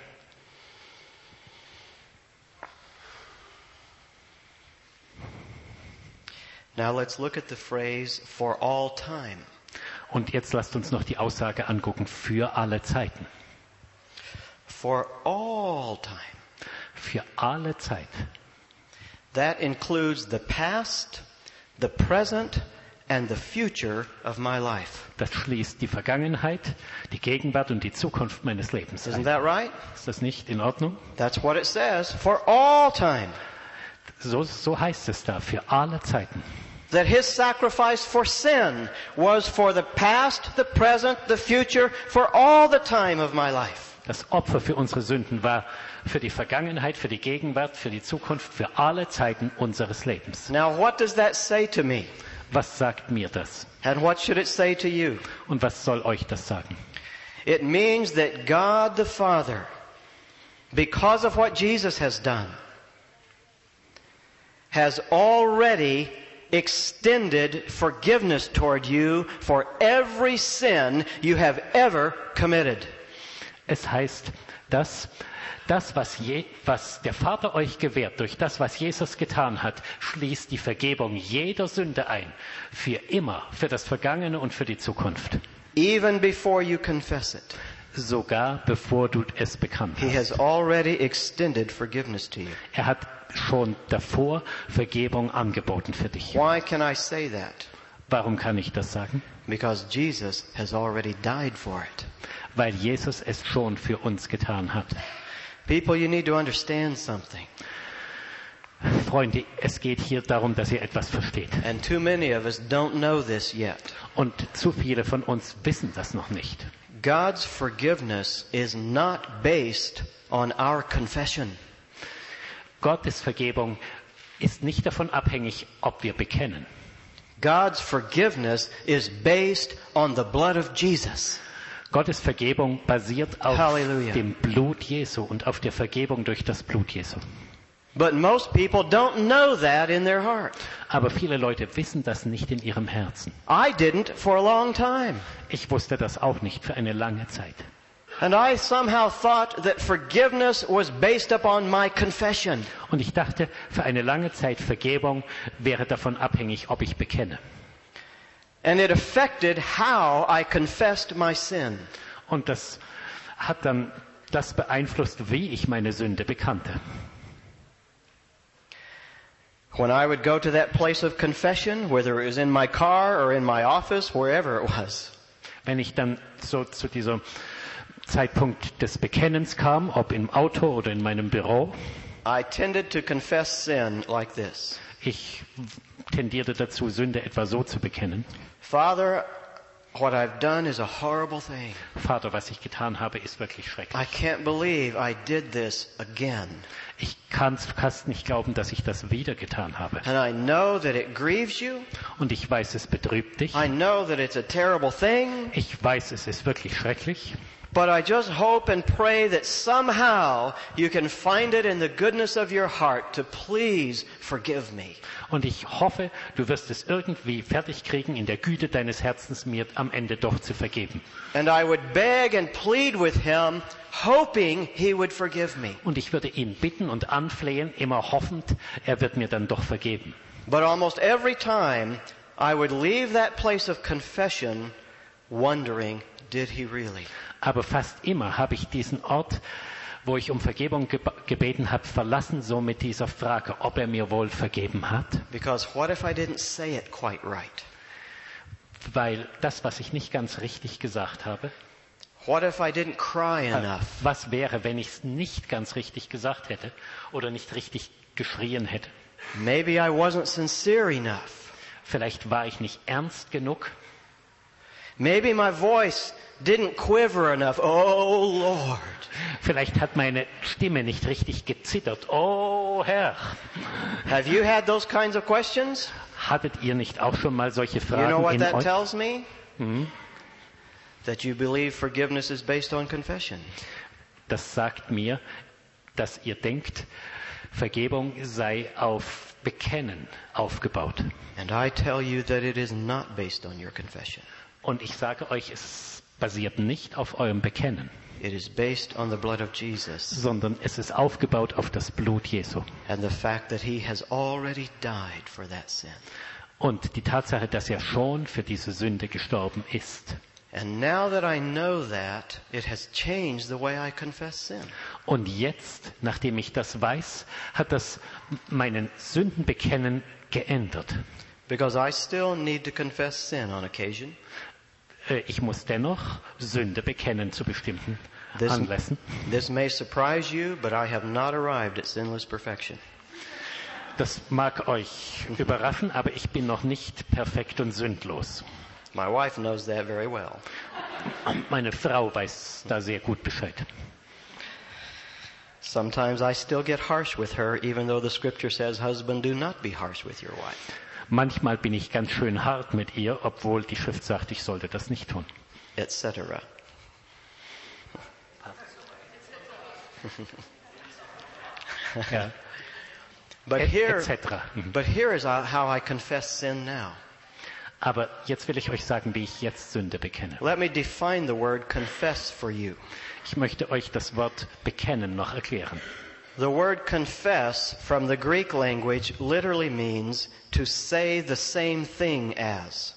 Now let's look at the phrase for all time. Und jetzt lasst uns noch die Aussage angucken, für alle Zeiten. For all time. Für alle Zeit. That includes the past, the present, and the future of my life. Das schließt die Vergangenheit, die Gegenwart und die Zukunft meines Lebens Isn't ein. that right? Ist das nicht in Ordnung? That's what it says. For all time. So, so heißt es da, für alle Zeiten. That his sacrifice for sin was for the past, the present, the future, for all the time of my life. Das Opfer für unsere Sünden war für die Vergangenheit, für die Gegenwart, für die Zukunft, für alle Zeiten unseres Lebens. Now what does that say to me? Was sagt mir das? And what should it say to you? Und was soll euch das sagen? It means that God the Father, because of what Jesus has done, has already extended forgiveness toward you for every sin you have ever committed. Es heißt, dass das, was, je, was der Vater euch gewährt, durch das, was Jesus getan hat, schließt die Vergebung jeder Sünde ein. Für immer, für das Vergangene und für die Zukunft. Even before you confess it. Sogar bevor du es bekannt He hast. has already extended forgiveness to you. Er hat schon davor Vergebung angeboten für dich. Why can I say that? Warum kann ich das sagen? Because Jesus has already died for it. Weil Jesus es schon für uns getan hat. People, you need to understand something. Freunde, es geht hier darum, dass ihr etwas versteht. And too many of us don't know this yet. Und zu viele von uns wissen das noch nicht. God's forgiveness is not based on our confession. Gottes Vergebung ist nicht davon abhängig, ob wir bekennen. God's forgiveness is based on the blood of Jesus. Gottes Vergebung basiert auf Halleluja. dem Blut Jesu und auf der Vergebung durch das Blut Jesu. But most people don't know that in their heart. Aber viele Leute wissen das nicht in ihrem Herzen. I didn't for a long time. Ich wusste das auch nicht für eine lange Zeit. And I somehow thought that forgiveness was based upon my confession. Und ich dachte, für eine lange Zeit Vergebung wäre davon abhängig, ob ich bekenne. And it affected how I confessed my sin. Und das hat dann das beeinflusst, wie ich meine Sünde bekannte. When I would go to that place of confession, whether it was in my car or in my office, wherever it was, Wenn ich dann so zu diesem Zeitpunkt des Bekennens kam, ob im Auto oder in meinem Büro, I tended to confess sin like this. ich tendierte dazu, Sünde etwa so zu bekennen. Father, what I've done is a horrible thing. Vater, was ich getan habe, ist wirklich I schrecklich. can't believe I did this again. Ich kann fast nicht glauben, dass ich das wieder getan habe. And I know that it grieves you. Und ich weiß, es betrübt dich. I know that it's a terrible thing. Ich weiß, es ist wirklich schrecklich. But I just hope and pray that somehow you can find it in the goodness of your heart to please forgive me. Und ich hoffe, du wirst es irgendwie fertig kriegen, in der Güte deines Herzens mir am Ende doch zu vergeben. And I would beg and plead with him, hoping he would forgive me. Und ich würde ihn bitten und anflehen, immer hoffend, er wird mir dann doch vergeben. But almost every time I would leave that place of confession wondering, did he really? Aber fast immer habe ich diesen Ort, wo ich um Vergebung ge- gebeten habe, verlassen, so mit dieser Frage, ob er mir wohl vergeben hat. Because what if I didn't say it quite right? Weil das, was ich nicht ganz richtig gesagt habe, What if I didn't cry enough? was wäre, wenn ich es nicht ganz richtig gesagt hätte oder nicht richtig geschrien hätte? Maybe I wasn't sincere enough. Vielleicht war ich nicht ernst genug. Maybe my voice didn't quiver enough. Oh Lord. Vielleicht hat meine Stimme nicht richtig gezittert. Oh Herr, Have you had those kinds of questions? hattet ihr nicht auch schon mal solche You know Fragen what in that euch? tells me? Mhm. That you believe forgiveness is based on confession. Das sagt mir, dass ihr denkt, Vergebung sei auf Bekennen aufgebaut. And I tell you that it is not based on your confession. Und ich sage euch, es basiert nicht auf eurem Bekennen, It is based on the blood of Jesus sondern es ist aufgebaut auf das Blut Jesu. and the fact that he has already died for that sin. Und die Tatsache, dass er schon für diese Sünde gestorben ist. And now that I know that, it has changed the way I confess sin. Und jetzt, nachdem ich das weiß, hat das meinen Sündenbekennen geändert. Because I still need to confess sin on occasion. Äh, Ich muss dennoch Sünde bekennen zu bestimmten This, Anlässen. this may surprise you, but I have not arrived at sinless perfection. Das mag euch überraschen, aber ich bin noch nicht perfekt und sündlos. My wife knows that very well. Meine Frau weiß da sehr gut Bescheid. Sometimes I still get harsh with her, even though the scripture says, husband, do not be harsh with your wife, Manchmal bin ich ganz schön hart mit ihr, obwohl die Schrift sagt, ich sollte das nicht tun. et cetera. Ja. But Et, here, et cetera. Mhm. but here is how I confess sin now. Aber jetzt will ich euch sagen, wie ich jetzt Sünde bekenne. Let me define the word confess for you. Ich möchte euch das Wort bekennen noch erklären. The word confess from the Greek language literally means to say the same thing as,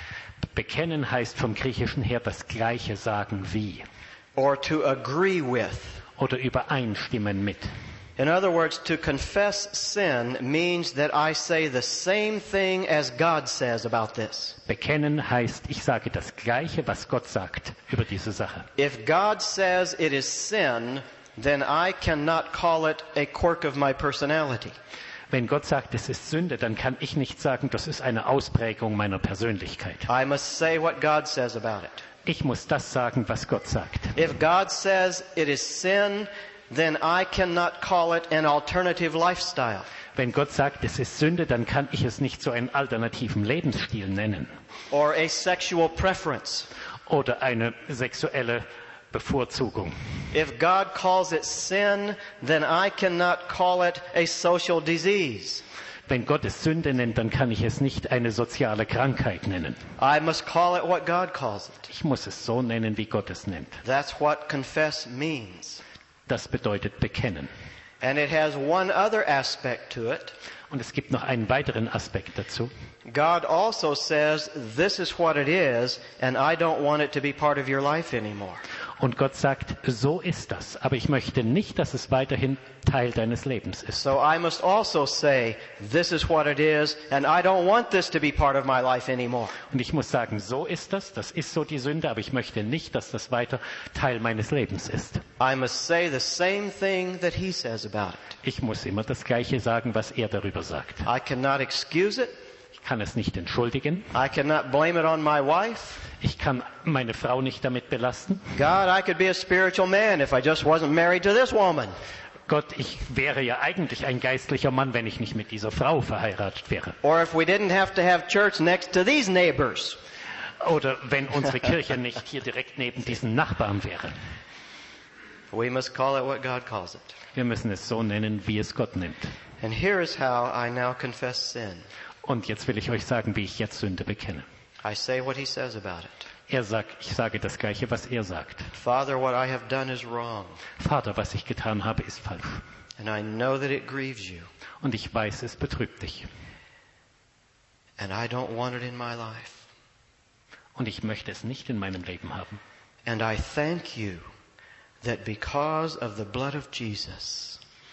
Bekennen heißt vom Griechischen her das Gleiche sagen wie or to agree with. oder übereinstimmen mit. In other words, to confess sin means that I say the same thing as God says about this. Bekennen heißt, ich sage das Gleiche, was Gott sagt über diese Sache. If God says it is sin, then I cannot call it a quirk of my personality. Wenn Gott sagt, es ist Sünde, dann kann ich nicht sagen, das ist eine Ausprägung meiner Persönlichkeit. I must say what God says about it. Ich muss das sagen, was Gott sagt. If God says it is sin, then I cannot call it an alternative lifestyle. Wenn Gott sagt, es ist Sünde, dann kann ich es nicht so einen alternativen Lebensstil nennen Or a sexual preference. oder eine sexuelle Bevorzugung. If God calls it sin, then I cannot call it a social disease. Wenn Gott es Sünde nennt, dann kann ich es nicht eine soziale Krankheit nennen. I must call it what God calls it. Ich muss es so nennen, wie Gott es nennt. That's what confess means. Das bedeutet bekennen. And it has one other aspect to it. Und es gibt noch einen weiteren Aspekt dazu. God also says, this is what it is, and I don't want it to be part of your life anymore. Und Gott sagt, so ist das, aber ich möchte nicht, dass es weiterhin Teil deines Lebens ist. So I must also say, this is what it is, and I don't want this to be part of my life anymore. Und ich muss sagen, so ist das, das ist so die Sünde, aber ich möchte nicht, dass das weiter Teil meines Lebens ist. I must say the same thing that he says about it. Ich muss immer das Gleiche sagen, was er darüber sagt. I cannot excuse it. Ich kann es nicht entschuldigen. I cannot blame it on my wife. Ich kann meine Frau nicht damit belasten. God, I could be a spiritual man if I just wasn't married to this woman. Gott, ich wäre ja eigentlich ein geistlicher Mann, wenn ich nicht mit dieser Frau verheiratet wäre. Or if we didn't have to have church next to these neighbors. Oder wenn unsere Kirche nicht hier direkt neben diesen Nachbarn wäre. We must call it what God calls it. Wir müssen es so nennen, wie es Gott nennt. And here is how I now confess sin. Und jetzt will ich euch sagen, wie ich jetzt Sünde bekenne. I say what he says about it. Er sagt, ich sage das Gleiche, was er sagt. Father, what I have done is wrong. Vater, was ich getan habe, ist falsch. And I know that it grieves you. Und ich weiß, es betrübt dich. And I don't want it in my life. Und ich möchte es nicht in meinem Leben haben. And I thank you that because of the blood of Jesus,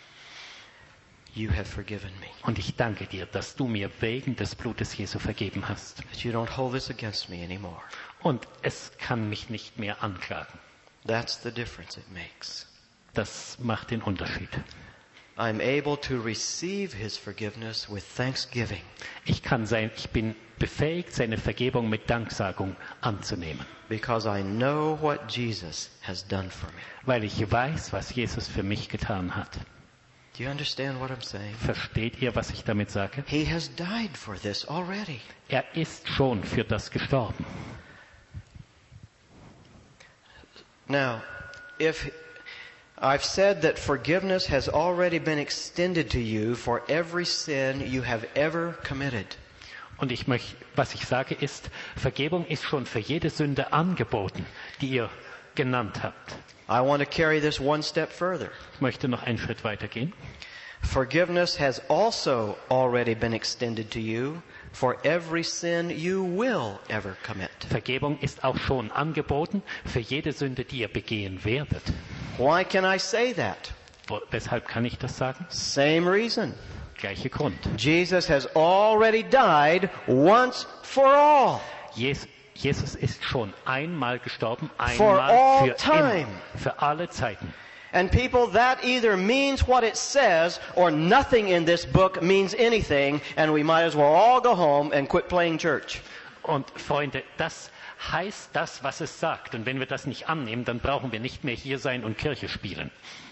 you have forgiven me. Und ich danke dir, dass du mir wegen des Blutes Jesu vergeben hast. That you don't hold this against me anymore. Und es kann mich nicht mehr anklagen. That's the difference it makes. Das macht den Unterschied. I'm able to receive his forgiveness with thanksgiving. Ich kann sein, ich bin befähigt, seine Vergebung mit Danksagung anzunehmen. Because I know what Jesus has done for me. Weil ich weiß, was Jesus für mich getan hat. Do you understand what I'm saying? Versteht ihr, was ich damit sage? He has died for this already. Er ist schon für das gestorben. Now, if I've said that forgiveness has already been extended to you for every sin you have ever committed. Und ich möchte, was ich sage ist, Vergebung ist schon für jede Sünde angeboten, die ihr genannt habt. I want to carry this one step further. Ich möchte noch einen Schritt weitergehen. Forgiveness has also already been extended to you for every sin you will ever commit. Vergebung ist auch schon angeboten für jede Sünde, die ihr begehen werdet. Why can I say that? Wo, weshalb kann ich das sagen? Same reason. Gleiche Grund. Jesus has already died once for all. Jes- Jesus ist schon einmal gestorben, For einmal all für time. immer, für alle Zeiten. And people, that either means what it says or nothing in this book means anything, and we might as well all go home and quit playing church. Und Freunde, das heißt das, was es sagt. Und wenn wir das nicht annehmen, dann brauchen wir nicht mehr hier sein und Kirche spielen.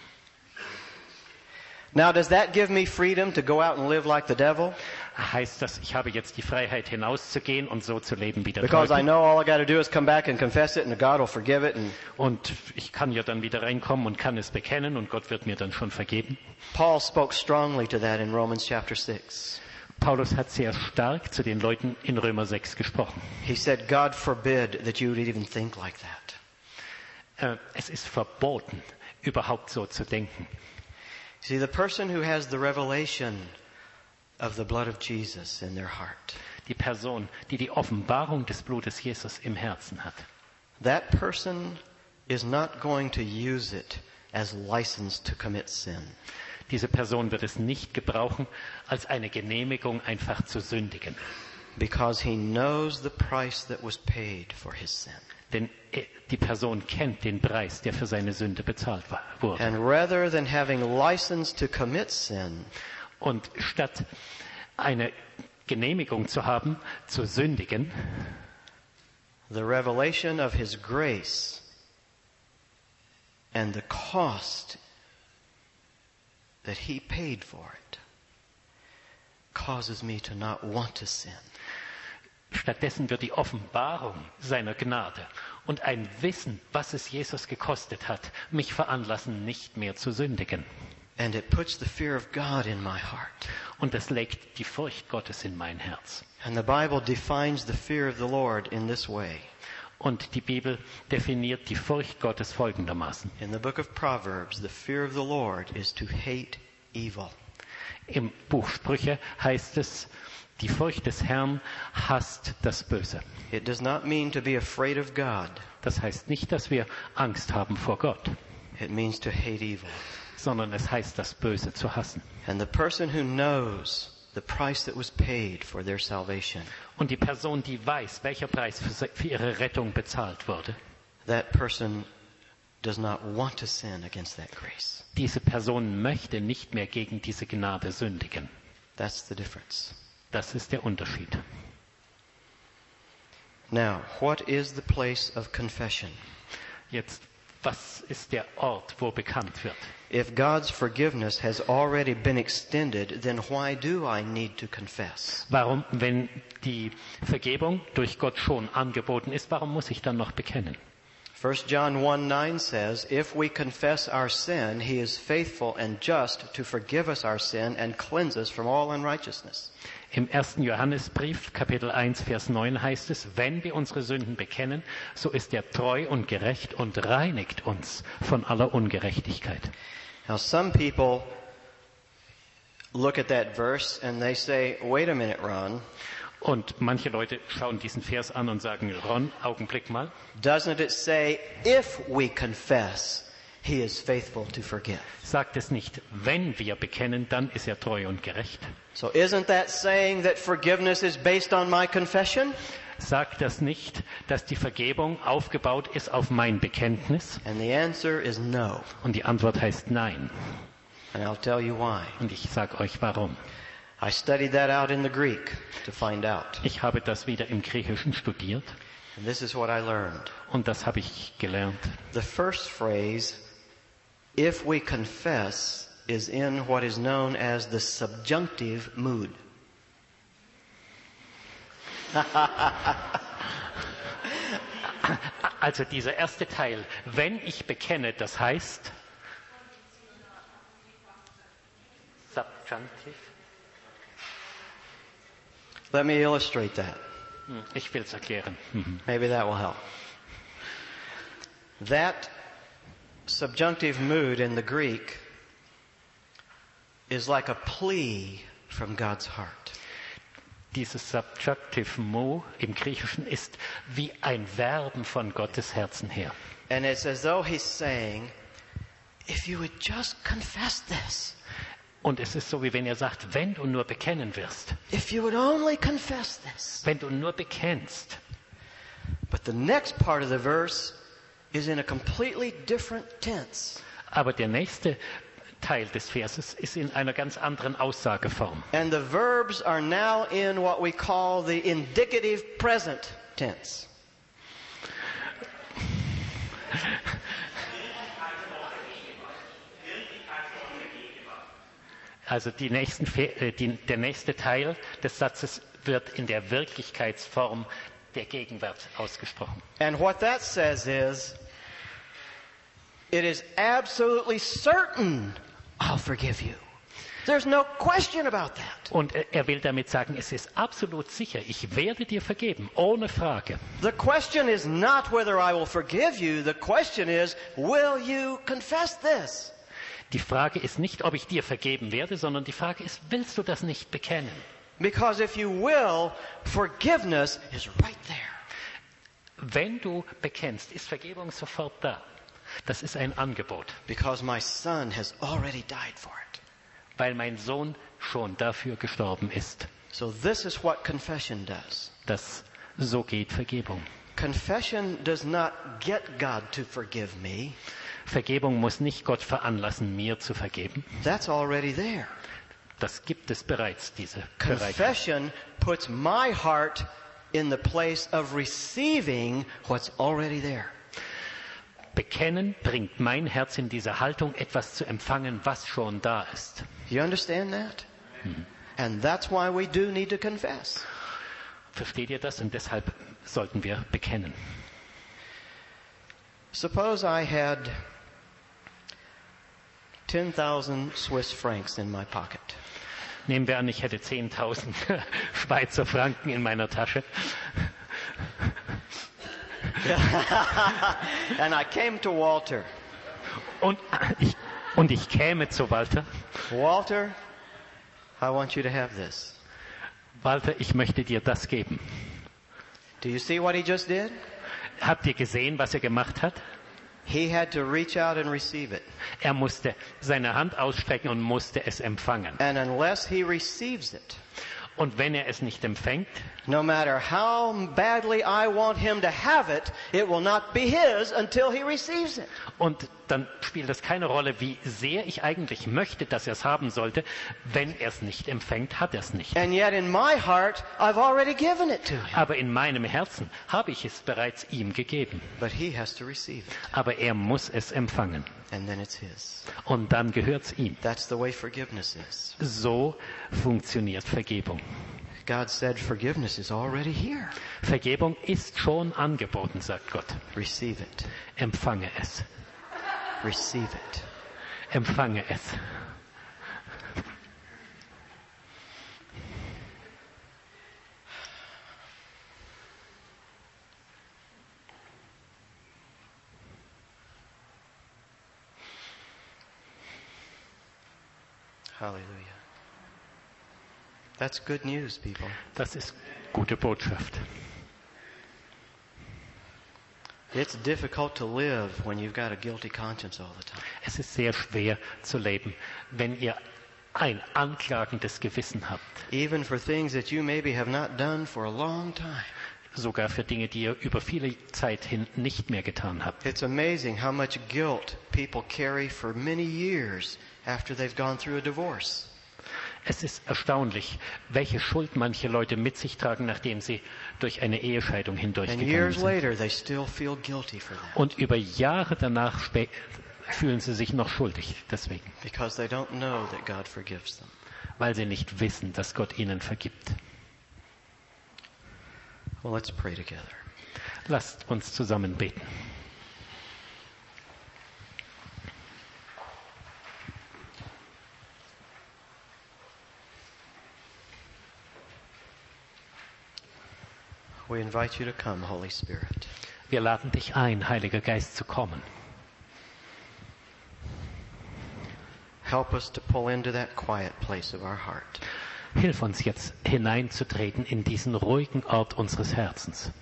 Now, does that give me freedom to go out and live like the devil? Heißt das, ich habe jetzt die Freiheit hinauszugehen und so zu leben wie der Because I Teufel? know all I got to do is come back and confess it and God will forgive it. And Und ich kann ja dann wieder reinkommen und kann es bekennen und Gott wird mir dann schon vergeben. Paul spoke strongly to that in Romans chapter six. Paulus hat sehr stark zu den Leuten in Römer sechs gesprochen. He said, God forbid that you would even think like that. Äh, Es ist verboten, überhaupt so zu denken. See, the person who has the revelation of the blood of Jesus in their heart, Die Person, die die Offenbarung des Blutes Jesus im Herzen hat, that person is not going to use it as license to commit sin. diese Person wird es nicht gebrauchen, als eine Genehmigung einfach zu sündigen. Because he knows the price that was paid for his sin. Denn er- die Person kennt den Preis, der für seine Sünde bezahlt war- wurde. And rather than having license to commit sin, Und statt eine Genehmigung zu haben, zu sündigen, the revelation of his grace and the cost that he paid for it causes me to not want to sin. stattdessen wird die Offenbarung seiner Gnade und ein Wissen, was es Jesus gekostet hat, mich veranlassen, nicht mehr zu sündigen. And it puts the fear of God in my heart. Und es legt die Furcht Gottes in mein Herz. And the Bible defines the fear of the Lord in this way. Und die Bibel definiert die Furcht Gottes folgendermaßen. In the book of Proverbs, the fear of the Lord is to hate evil. Im Buch Sprüche heißt es, die Furcht des Herrn hasst das Böse. It does not mean to be afraid of God. Das heißt nicht, dass wir Angst haben vor Gott, It means to hate evil. sondern es heißt, das Böse zu hassen. And the person who knows the price that was paid for their salvation, Und die Person, die weiß, welcher Preis für se- für ihre Rettung bezahlt wurde, that person does not want to sin against that grace. diese Person möchte nicht mehr gegen diese Gnade sündigen. That's the difference. Das ist der Unterschied. Now, what is the place of confession? Jetzt, was ist der Ort, wo bekannt wird? If God's forgiveness has already been extended, then why do I need to confess? Warum, wenn die Vergebung durch Gott schon angeboten ist, warum muss ich dann noch bekennen? First John one nine says, if we confess our sin, he is faithful and just to forgive us our sin and cleanse us from all unrighteousness. Im ersten Johannesbrief, Kapitel eins, Vers neun heißt es, wenn wir unsere Sünden bekennen, so ist er treu und gerecht und reinigt uns von aller Ungerechtigkeit. Now some people look at that verse and they say, wait a minute, Ron, Und manche Leute schauen diesen Vers an und sagen, Ron, Augenblick mal, doesn't it say, if we confess, he is faithful to forgive? sagt es nicht, wenn wir bekennen, dann ist er treu und gerecht. So isn't that saying that forgiveness is based on my confession? Sagt das nicht, dass die Vergebung aufgebaut ist auf mein Bekenntnis? And the answer is no. Und die Antwort heißt nein. And I'll tell you why. Und ich sage euch warum. I studied that out in the Greek to find out. Ich habe das wieder im Griechischen studiert And this is what I learned. und das habe ich gelernt. The first phrase, if we confess, is in what is known as the subjunctive mood. Also dieser erste Teil, wenn ich bekenne, das heißt, Subjunctive. Let me illustrate that. Ich will es erklären. Mhm. Maybe that will help. That subjunctive mood in the Greek is like a plea from God's heart. Dieses Subjunctive Mo im Griechischen ist wie ein Werben von Gottes Herzen her. And it's as though he's saying, if you would just confess this. Und es ist so, wie wenn er sagt, wenn du nur bekennen wirst. If you would only confess this. Wenn du nur bekennst. But the next part of the verse is in a completely different tense. Aber der nächste Teil des Verses ist in einer ganz anderen Aussageform. And the verbs are now in what we call the indicative present tense. Also die nächsten, äh, die, der nächste Teil des Satzes wird in der Wirklichkeitsform der Gegenwart ausgesprochen. And what that says is, it is absolutely certain I'll forgive you. There's no question about that. Und er will damit sagen, es ist absolut sicher, ich werde dir vergeben, ohne Frage. The question is not whether I will forgive you. The question is, will you confess this? Die Frage ist nicht, ob ich dir vergeben werde, sondern die Frage ist, willst du das nicht bekennen? Because if you will, forgiveness is right there. Wenn du bekennst, ist Vergebung sofort da. Das ist ein Angebot. Because my son has already died for it. Weil mein Sohn schon dafür gestorben ist. So this is what confession does. Das, so geht Vergebung. Confession does not get God to forgive me. Vergebung muss nicht Gott veranlassen, mir zu vergeben. That's already there. Das gibt es bereits, diese Bereitschaft. Confession puts my heart in the place of receiving what's already there. Bekennen bringt mein Herz in diese Haltung, etwas zu empfangen, was schon da ist. You understand that? Hmm. And that's why we do need to confess. Versteht ihr das? Und deshalb sollten wir bekennen. Suppose I had ten thousand Swiss francs in my pocket. Nehmen wir an, ich hätte zehntausend Schweizer Franken in meiner Tasche. And I came to Walter. Und ich, und ich käme zu Walter. Walter, I want you to have this. Walter, ich möchte dir das geben. Do you see what he just did? Habt ihr gesehen, was er gemacht hat? He had to reach out and receive it. Er musste seine Hand ausstrecken und musste es empfangen. And unless he receives it, und wenn er es nicht empfängt, no matter how badly I want him to have it, it will not be his until he receives it. Und dann spielt es keine Rolle, wie sehr ich eigentlich möchte, dass er es haben sollte. Wenn er es nicht empfängt, hat er es nicht. And yet in my heart, I've already given it to him. Aber in meinem Herzen habe ich es bereits ihm gegeben. But he has to receive it. Aber er muss es empfangen. And then it's his. Und dann gehört es ihm. That's the way forgiveness is. So funktioniert Vergebung. God said forgiveness is already here. Vergebung ist schon angeboten, sagt Gott. Receive it. Empfange es. Receive it. Empfange es. Hallelujah. That's good news, people. Das ist gute Botschaft. It's difficult to live when you've got a guilty conscience all the time. Es ist sehr schwer zu leben, wenn ihr ein anklagendes Gewissen habt. Even for things that you maybe have not done for a long time. Sogar für Dinge, die ihr über viele Zeit hin nicht mehr getan habt. It's amazing how much guilt people carry for many years after they've gone through a divorce. Es ist erstaunlich, welche Schuld manche Leute mit sich tragen, nachdem sie durch eine Ehescheidung hindurchgegangen sind. Und über Jahre danach spä- fühlen sie sich noch schuldig deswegen. Because they don't know that God forgives them. Weil sie nicht wissen, dass Gott ihnen vergibt. Well, let's pray together. Lasst uns zusammen beten. We invite you to come, Holy Spirit. Wir laden dich ein, Heiliger Geist, zu kommen. Help us to pull into that quiet place of our heart. Hilf uns jetzt hineinzutreten in diesen ruhigen Ort unseres Herzens.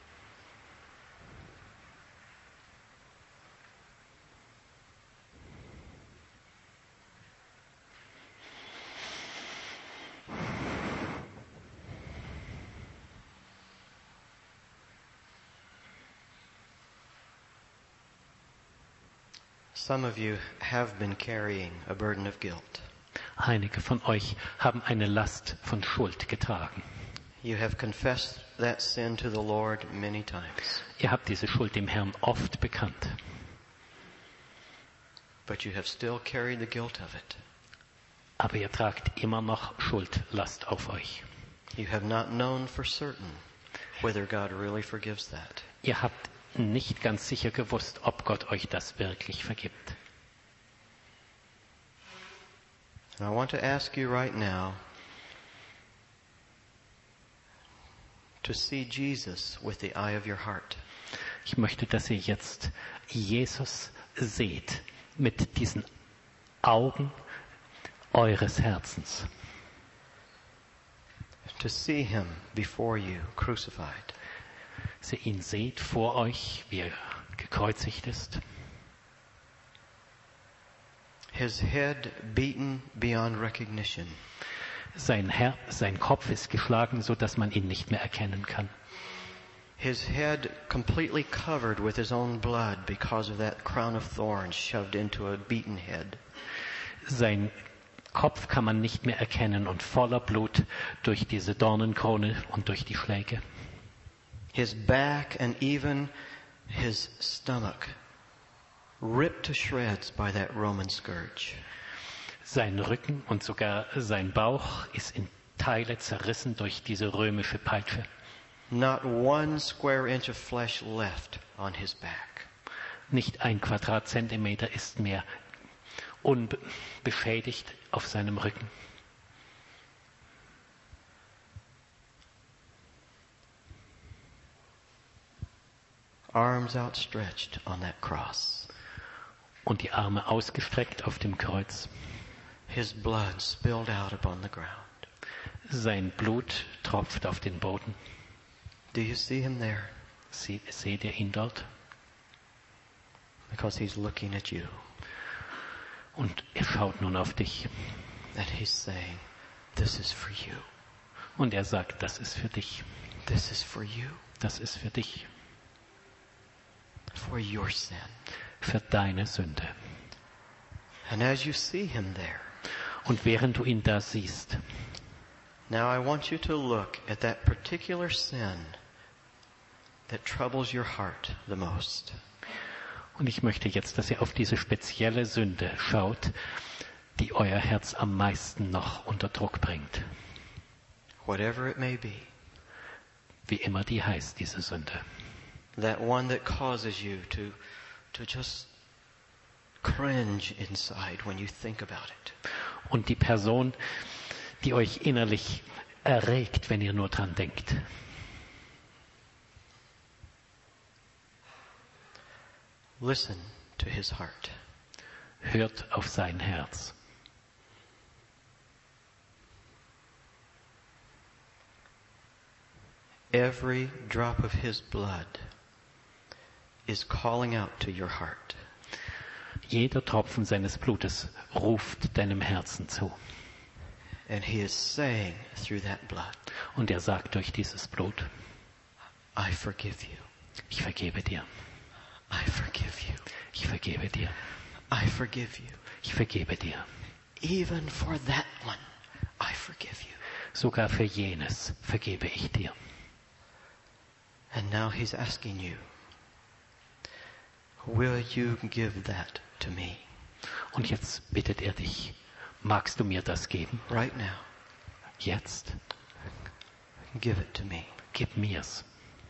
Some of you have been carrying a burden of guilt. Einige von euch haben eine Last von Schuld getragen. You have confessed that sin to the Lord many times. Ihr habt diese Schuld dem Herrn oft bekannt. But you have still carried the guilt of it. Aber ihr tragt immer noch Schuldlast auf euch. You have not known for certain whether God really forgives that. Ihr habt nicht ganz sicher gewusst, ob Gott euch das wirklich vergibt. And I want to ask you right now to see Jesus with the eye of your heart. Ich möchte, dass ihr jetzt Jesus seht mit diesen Augen eures Herzens. To see him before you crucified. Dass ihr ihn seht vor euch, wie er gekreuzigt ist. His head beaten beyond recognition. Sein Herr, sein Kopf ist geschlagen, so dass man ihn nicht mehr erkennen kann. His head completely covered with his own blood because of that crown of thorns shoved into a beaten head. Sein Kopf kann man nicht mehr erkennen und voller Blut durch diese Dornenkrone und durch die Schläge. His back and even his stomach ripped to shreds by that Roman scourge. Sein Rücken und sogar sein Bauch ist in Teile zerrissen durch diese römische Peitsche. Not one square inch of flesh left on his back. Nicht ein Quadratzentimeter ist mehr unbeschädigt auf seinem Rücken. Arms outstretched on that cross. Und die Arme ausgestreckt auf dem Kreuz. His blood spilled out upon the ground. Sein Blut tropft auf den Boden. Do you see him there? Sie, seht ihr ihn dort? Because he's looking at you. Und er schaut nun auf dich. And he's saying, this is for you. Und er sagt, das ist für dich. This is for you. Das ist für dich. For your sin. Für deine Sünde. And as you see him there. Und während du ihn da siehst. Now I want you to look at that particular sin that troubles your heart the most. Und ich möchte jetzt, dass ihr auf diese spezielle Sünde schaut, die euer Herz am meisten noch unter Druck bringt. Whatever it may be. Wie immer die heißt, diese Sünde. That one that causes you to, to just cringe inside when you think about it. Und die Person, die euch innerlich erregt, wenn ihr nur dran denkt. Listen to his heart. Hört auf sein Herz. Every drop of his blood is calling out to your heart. Jeder Tropfen seines Blutes ruft deinem Herzen zu. And he is saying through that blood, Und er sagt durch dieses Blut, I forgive you. ich vergebe dir. I forgive you. Ich vergebe dir. I forgive you. Ich vergebe dir. Even for that one, I forgive you. Sogar für jenes vergebe ich dir. And now he's asking you, will you give that to me? Und jetzt bittet er dich, magst du mir das geben? Right now. Jetzt? Give it to me. Gib mir's.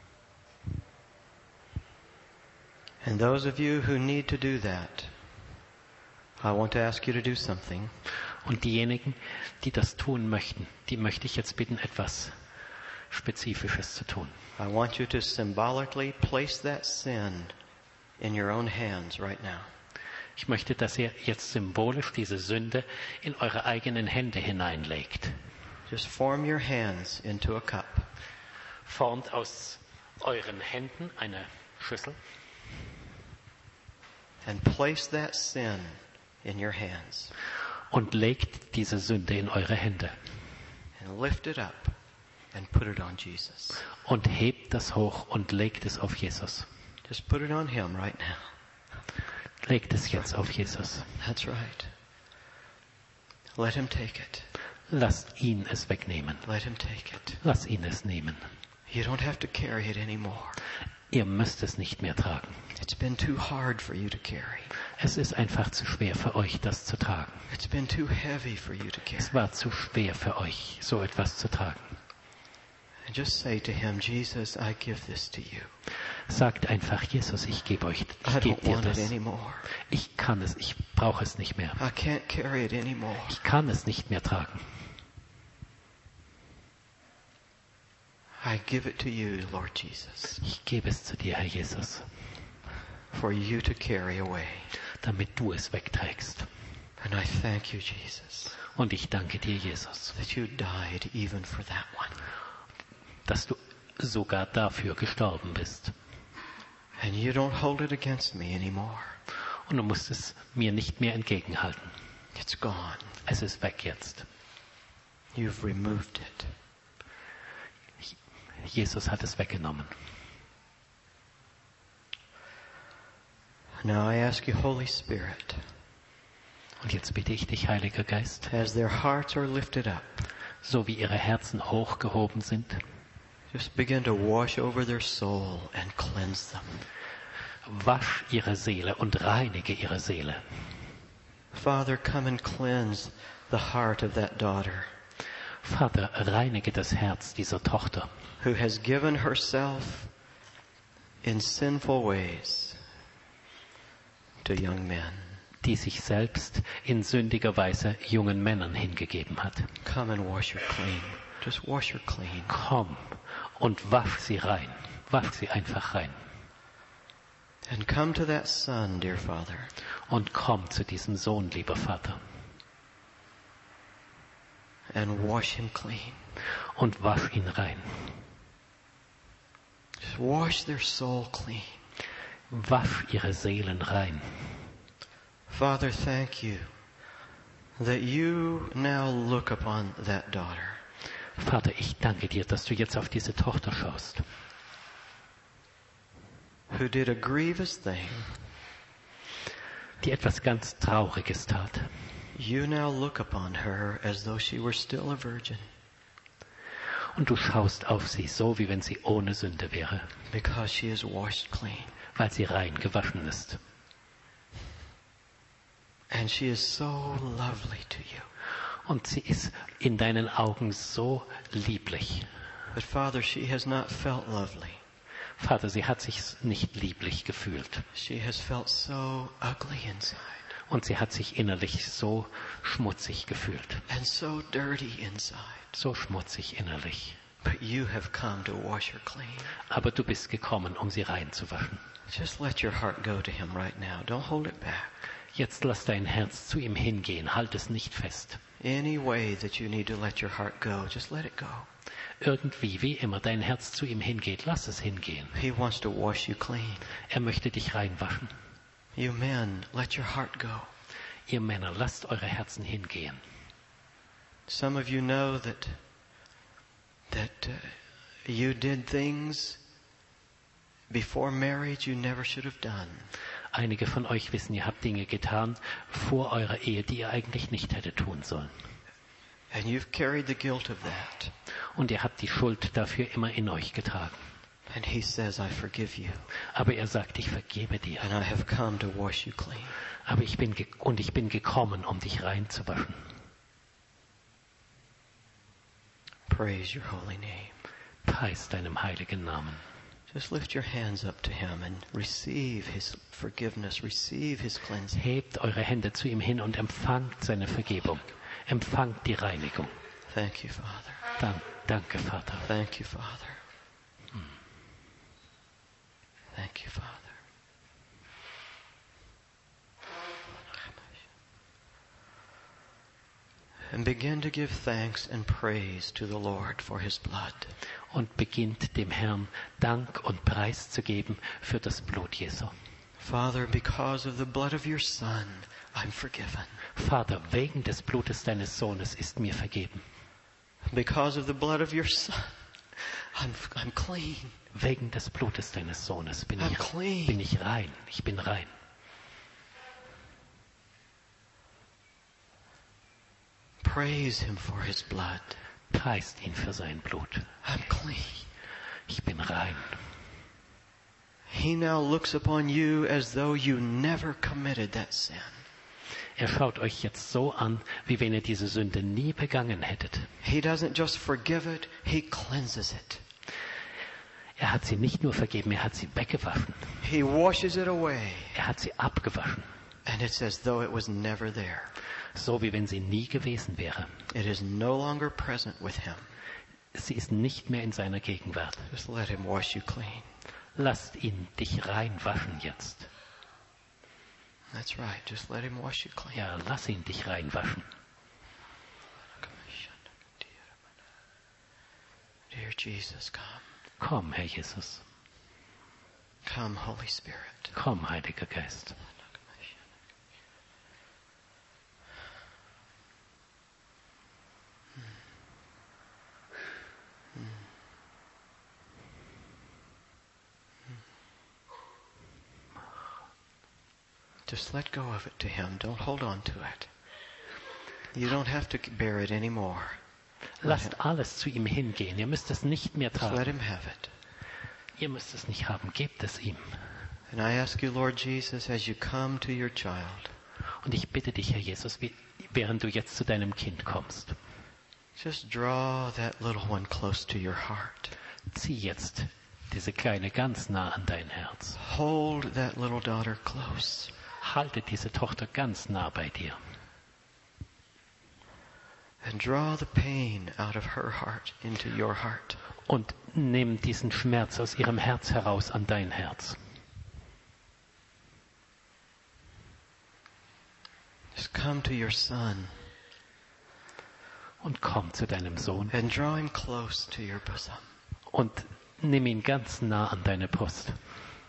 And those of you who need to do that, I want to ask you to do something. Und diejenigen, die das tun möchten, die möchte ich jetzt bitten, etwas Spezifisches zu tun. I want you to symbolically place that sin in your own hands right now. Ich möchte, dass ihr jetzt symbolisch diese Sünde in eure eigenen Hände hineinlegt. Just form your hands into a cup. Formt aus euren Händen eine Schüssel And place that sin in your hands. und legt diese Sünde in eure Hände. And lift it up and put it on Jesus. Und hebt das hoch und legt es auf Jesus. Just put it on him right now. Legt es jetzt auf Jesus. That's right. Let him take it. Lasst ihn es wegnehmen. Let him take it. Lass ihn es nehmen. You don't have to carry it anymore. Ihr müsst es nicht mehr tragen. It's been too hard for you to carry. Es ist einfach zu schwer für euch, das zu tragen. It's been too heavy for you to carry. Es war zu schwer für euch, so etwas zu tragen. And just say to him, Jesus, I give this to you. Sagt einfach, Jesus, ich gebe euch, I ich gebe don't dir want it das. anymore. Ich kann es, ich brauche es nicht mehr. I can't carry it anymore. Ich kann es nicht mehr tragen. I give it to you, Lord Jesus, Ich gebe es zu dir, Herr Jesus, for you to carry away. damit du es wegträgst. And I thank you, Jesus, Und ich danke dir, Jesus, that you died even for that one. dass du sogar dafür gestorben bist. And you don't hold it against me anymore. Und du musst es mir nicht mehr entgegenhalten. It's gone. Es ist weg jetzt. You've removed it. Jesus hat es weggenommen. Now I ask you, Holy Spirit, Und jetzt bitte ich dich, Heiliger Geist, as their hearts are lifted up, so wie ihre Herzen hochgehoben sind, just begin to wash over their soul and cleanse them. wasch ihre Seele und reinige ihre Seele. Father, come and cleanse the heart of that daughter Vater, reinige das Herz dieser Tochter, who has given herself in sinful ways to young men. die sich selbst in sündiger Weise jungen Männern hingegeben hat. Come and wash her clean. Just wash her clean. Komm und wasch sie rein. Wasch sie einfach rein. And come to that son, dear Father, Und komm zu diesem Sohn, lieber Vater, and wash him clean. und wasch ihn rein. Just wash their soul clean. Wasch ihre Seelen rein. Father, thank you that you now look upon that daughter. Vater, ich danke dir, dass du jetzt auf diese Tochter schaust, Who did a grievous thing. die etwas ganz Trauriges tat. You now look upon her as though she were still a virgin, Und du schaust auf sie, so wie wenn sie ohne Sünde wäre, because she is washed clean. weil sie rein gewaschen ist. And she is so lovely to you. Und sie ist in deinen Augen so lieblich. But Father, she has not felt lovely. Vater, sie hat sich nicht lieblich gefühlt. She has felt so ugly inside Und sie hat sich innerlich so schmutzig gefühlt. and so dirty inside. So schmutzig innerlich. But you have come to wash her clean. Aber du bist gekommen, um sie reinzuwaschen. Just let your heart go to him right now. Don't hold it back. Jetzt lass dein Herz zu ihm hingehen. Halt es nicht fest. Any way that you need to let your heart go, just let it go. Irgendwie, wie immer dein Herz zu ihm hingeht, lass es hingehen. He wants to wash you clean. Er möchte dich reinwaschen. You men, let your heart go. Ihr Männer, lasst eure Herzen hingehen. Some of you know that that uh, you did things before marriage you never should have done. Einige von euch wissen, ihr habt Dinge getan vor eurer Ehe, die ihr eigentlich nicht hättet tun sollen. And you've carried the guilt of that. Und ihr habt die Schuld dafür immer in euch getragen. And he says, I forgive you. Aber er sagt, ich vergebe dir. And I have come to wash you clean. Aber ich bin ge- und ich bin gekommen, um dich reinzuwaschen. Praise your holy name. Preis deinem heiligen Namen. Just lift your hands up to him and receive his forgiveness, receive his cleansing. Hebt eure Hände zu ihm hin und empfangt seine Vergebung. Empfangt die Reinigung. Thank you, Father. Danke. Danke, Vater. Thank you, Father. Thank you, Father. And begin to give thanks and praise to the Lord for His blood. Und beginnt dem Herrn Dank und Preis zu geben für das Blut Jesu. Father, because of the blood of your Son, I'm forgiven. Vater, wegen des Blutes deines Sohnes ist mir vergeben. Because of the blood of your Son, I'm, I'm clean. Wegen des Blutes deines Sohnes bin I'm ich, clean. bin ich rein. Ich bin rein. Praise Him for His blood. Preist ihn für sein Blut. I'm clean. Ich bin rein. He now looks upon you as though you never committed that sin. Er schaut euch jetzt so an, wie wenn ihr diese Sünde nie begangen hättet. He doesn't just forgive it, He cleanses it. Er hat sie nicht nur vergeben, er hat sie weggewaschen. He washes it away. Er hat sie abgewaschen. And it's as though it was never there. So wie wenn sie nie gewesen wäre. It is no longer present with Him. Sie ist nicht mehr in seiner Gegenwart. Just let Him wash you clean. Lasst ihn dich reinwaschen jetzt. That's right. Just let Him wash you clean. Ja, lass ihn dich reinwaschen. Dear Jesus, come. Komm, Herr Jesus. Come, Holy Spirit. Komm, Heiliger Geist. Just let go of it to Him. Don't hold on to it. You don't have to bear it anymore. Lasst alles zu ihm hingehen. Ihr müsst es nicht mehr Just let tragen. Him have it. Ihr müsst es nicht haben. Gebt es ihm. And I ask you, Lord Jesus, as you come to your child, Und ich bitte dich, Herr Jesus, wie, während du jetzt zu deinem Kind kommst, just draw that little one close to your heart. zieh jetzt diese Kleine ganz nah an dein Herz. Hold that little daughter close. Halte diese Tochter ganz nah bei dir. And draw the pain out of her heart into your heart. Und nimm diesen Schmerz aus ihrem Herz heraus an dein Herz. Just come to your son Und komm zu deinem Sohn and draw him close to your bosom. und nimm ihn ganz nah an deine Brust.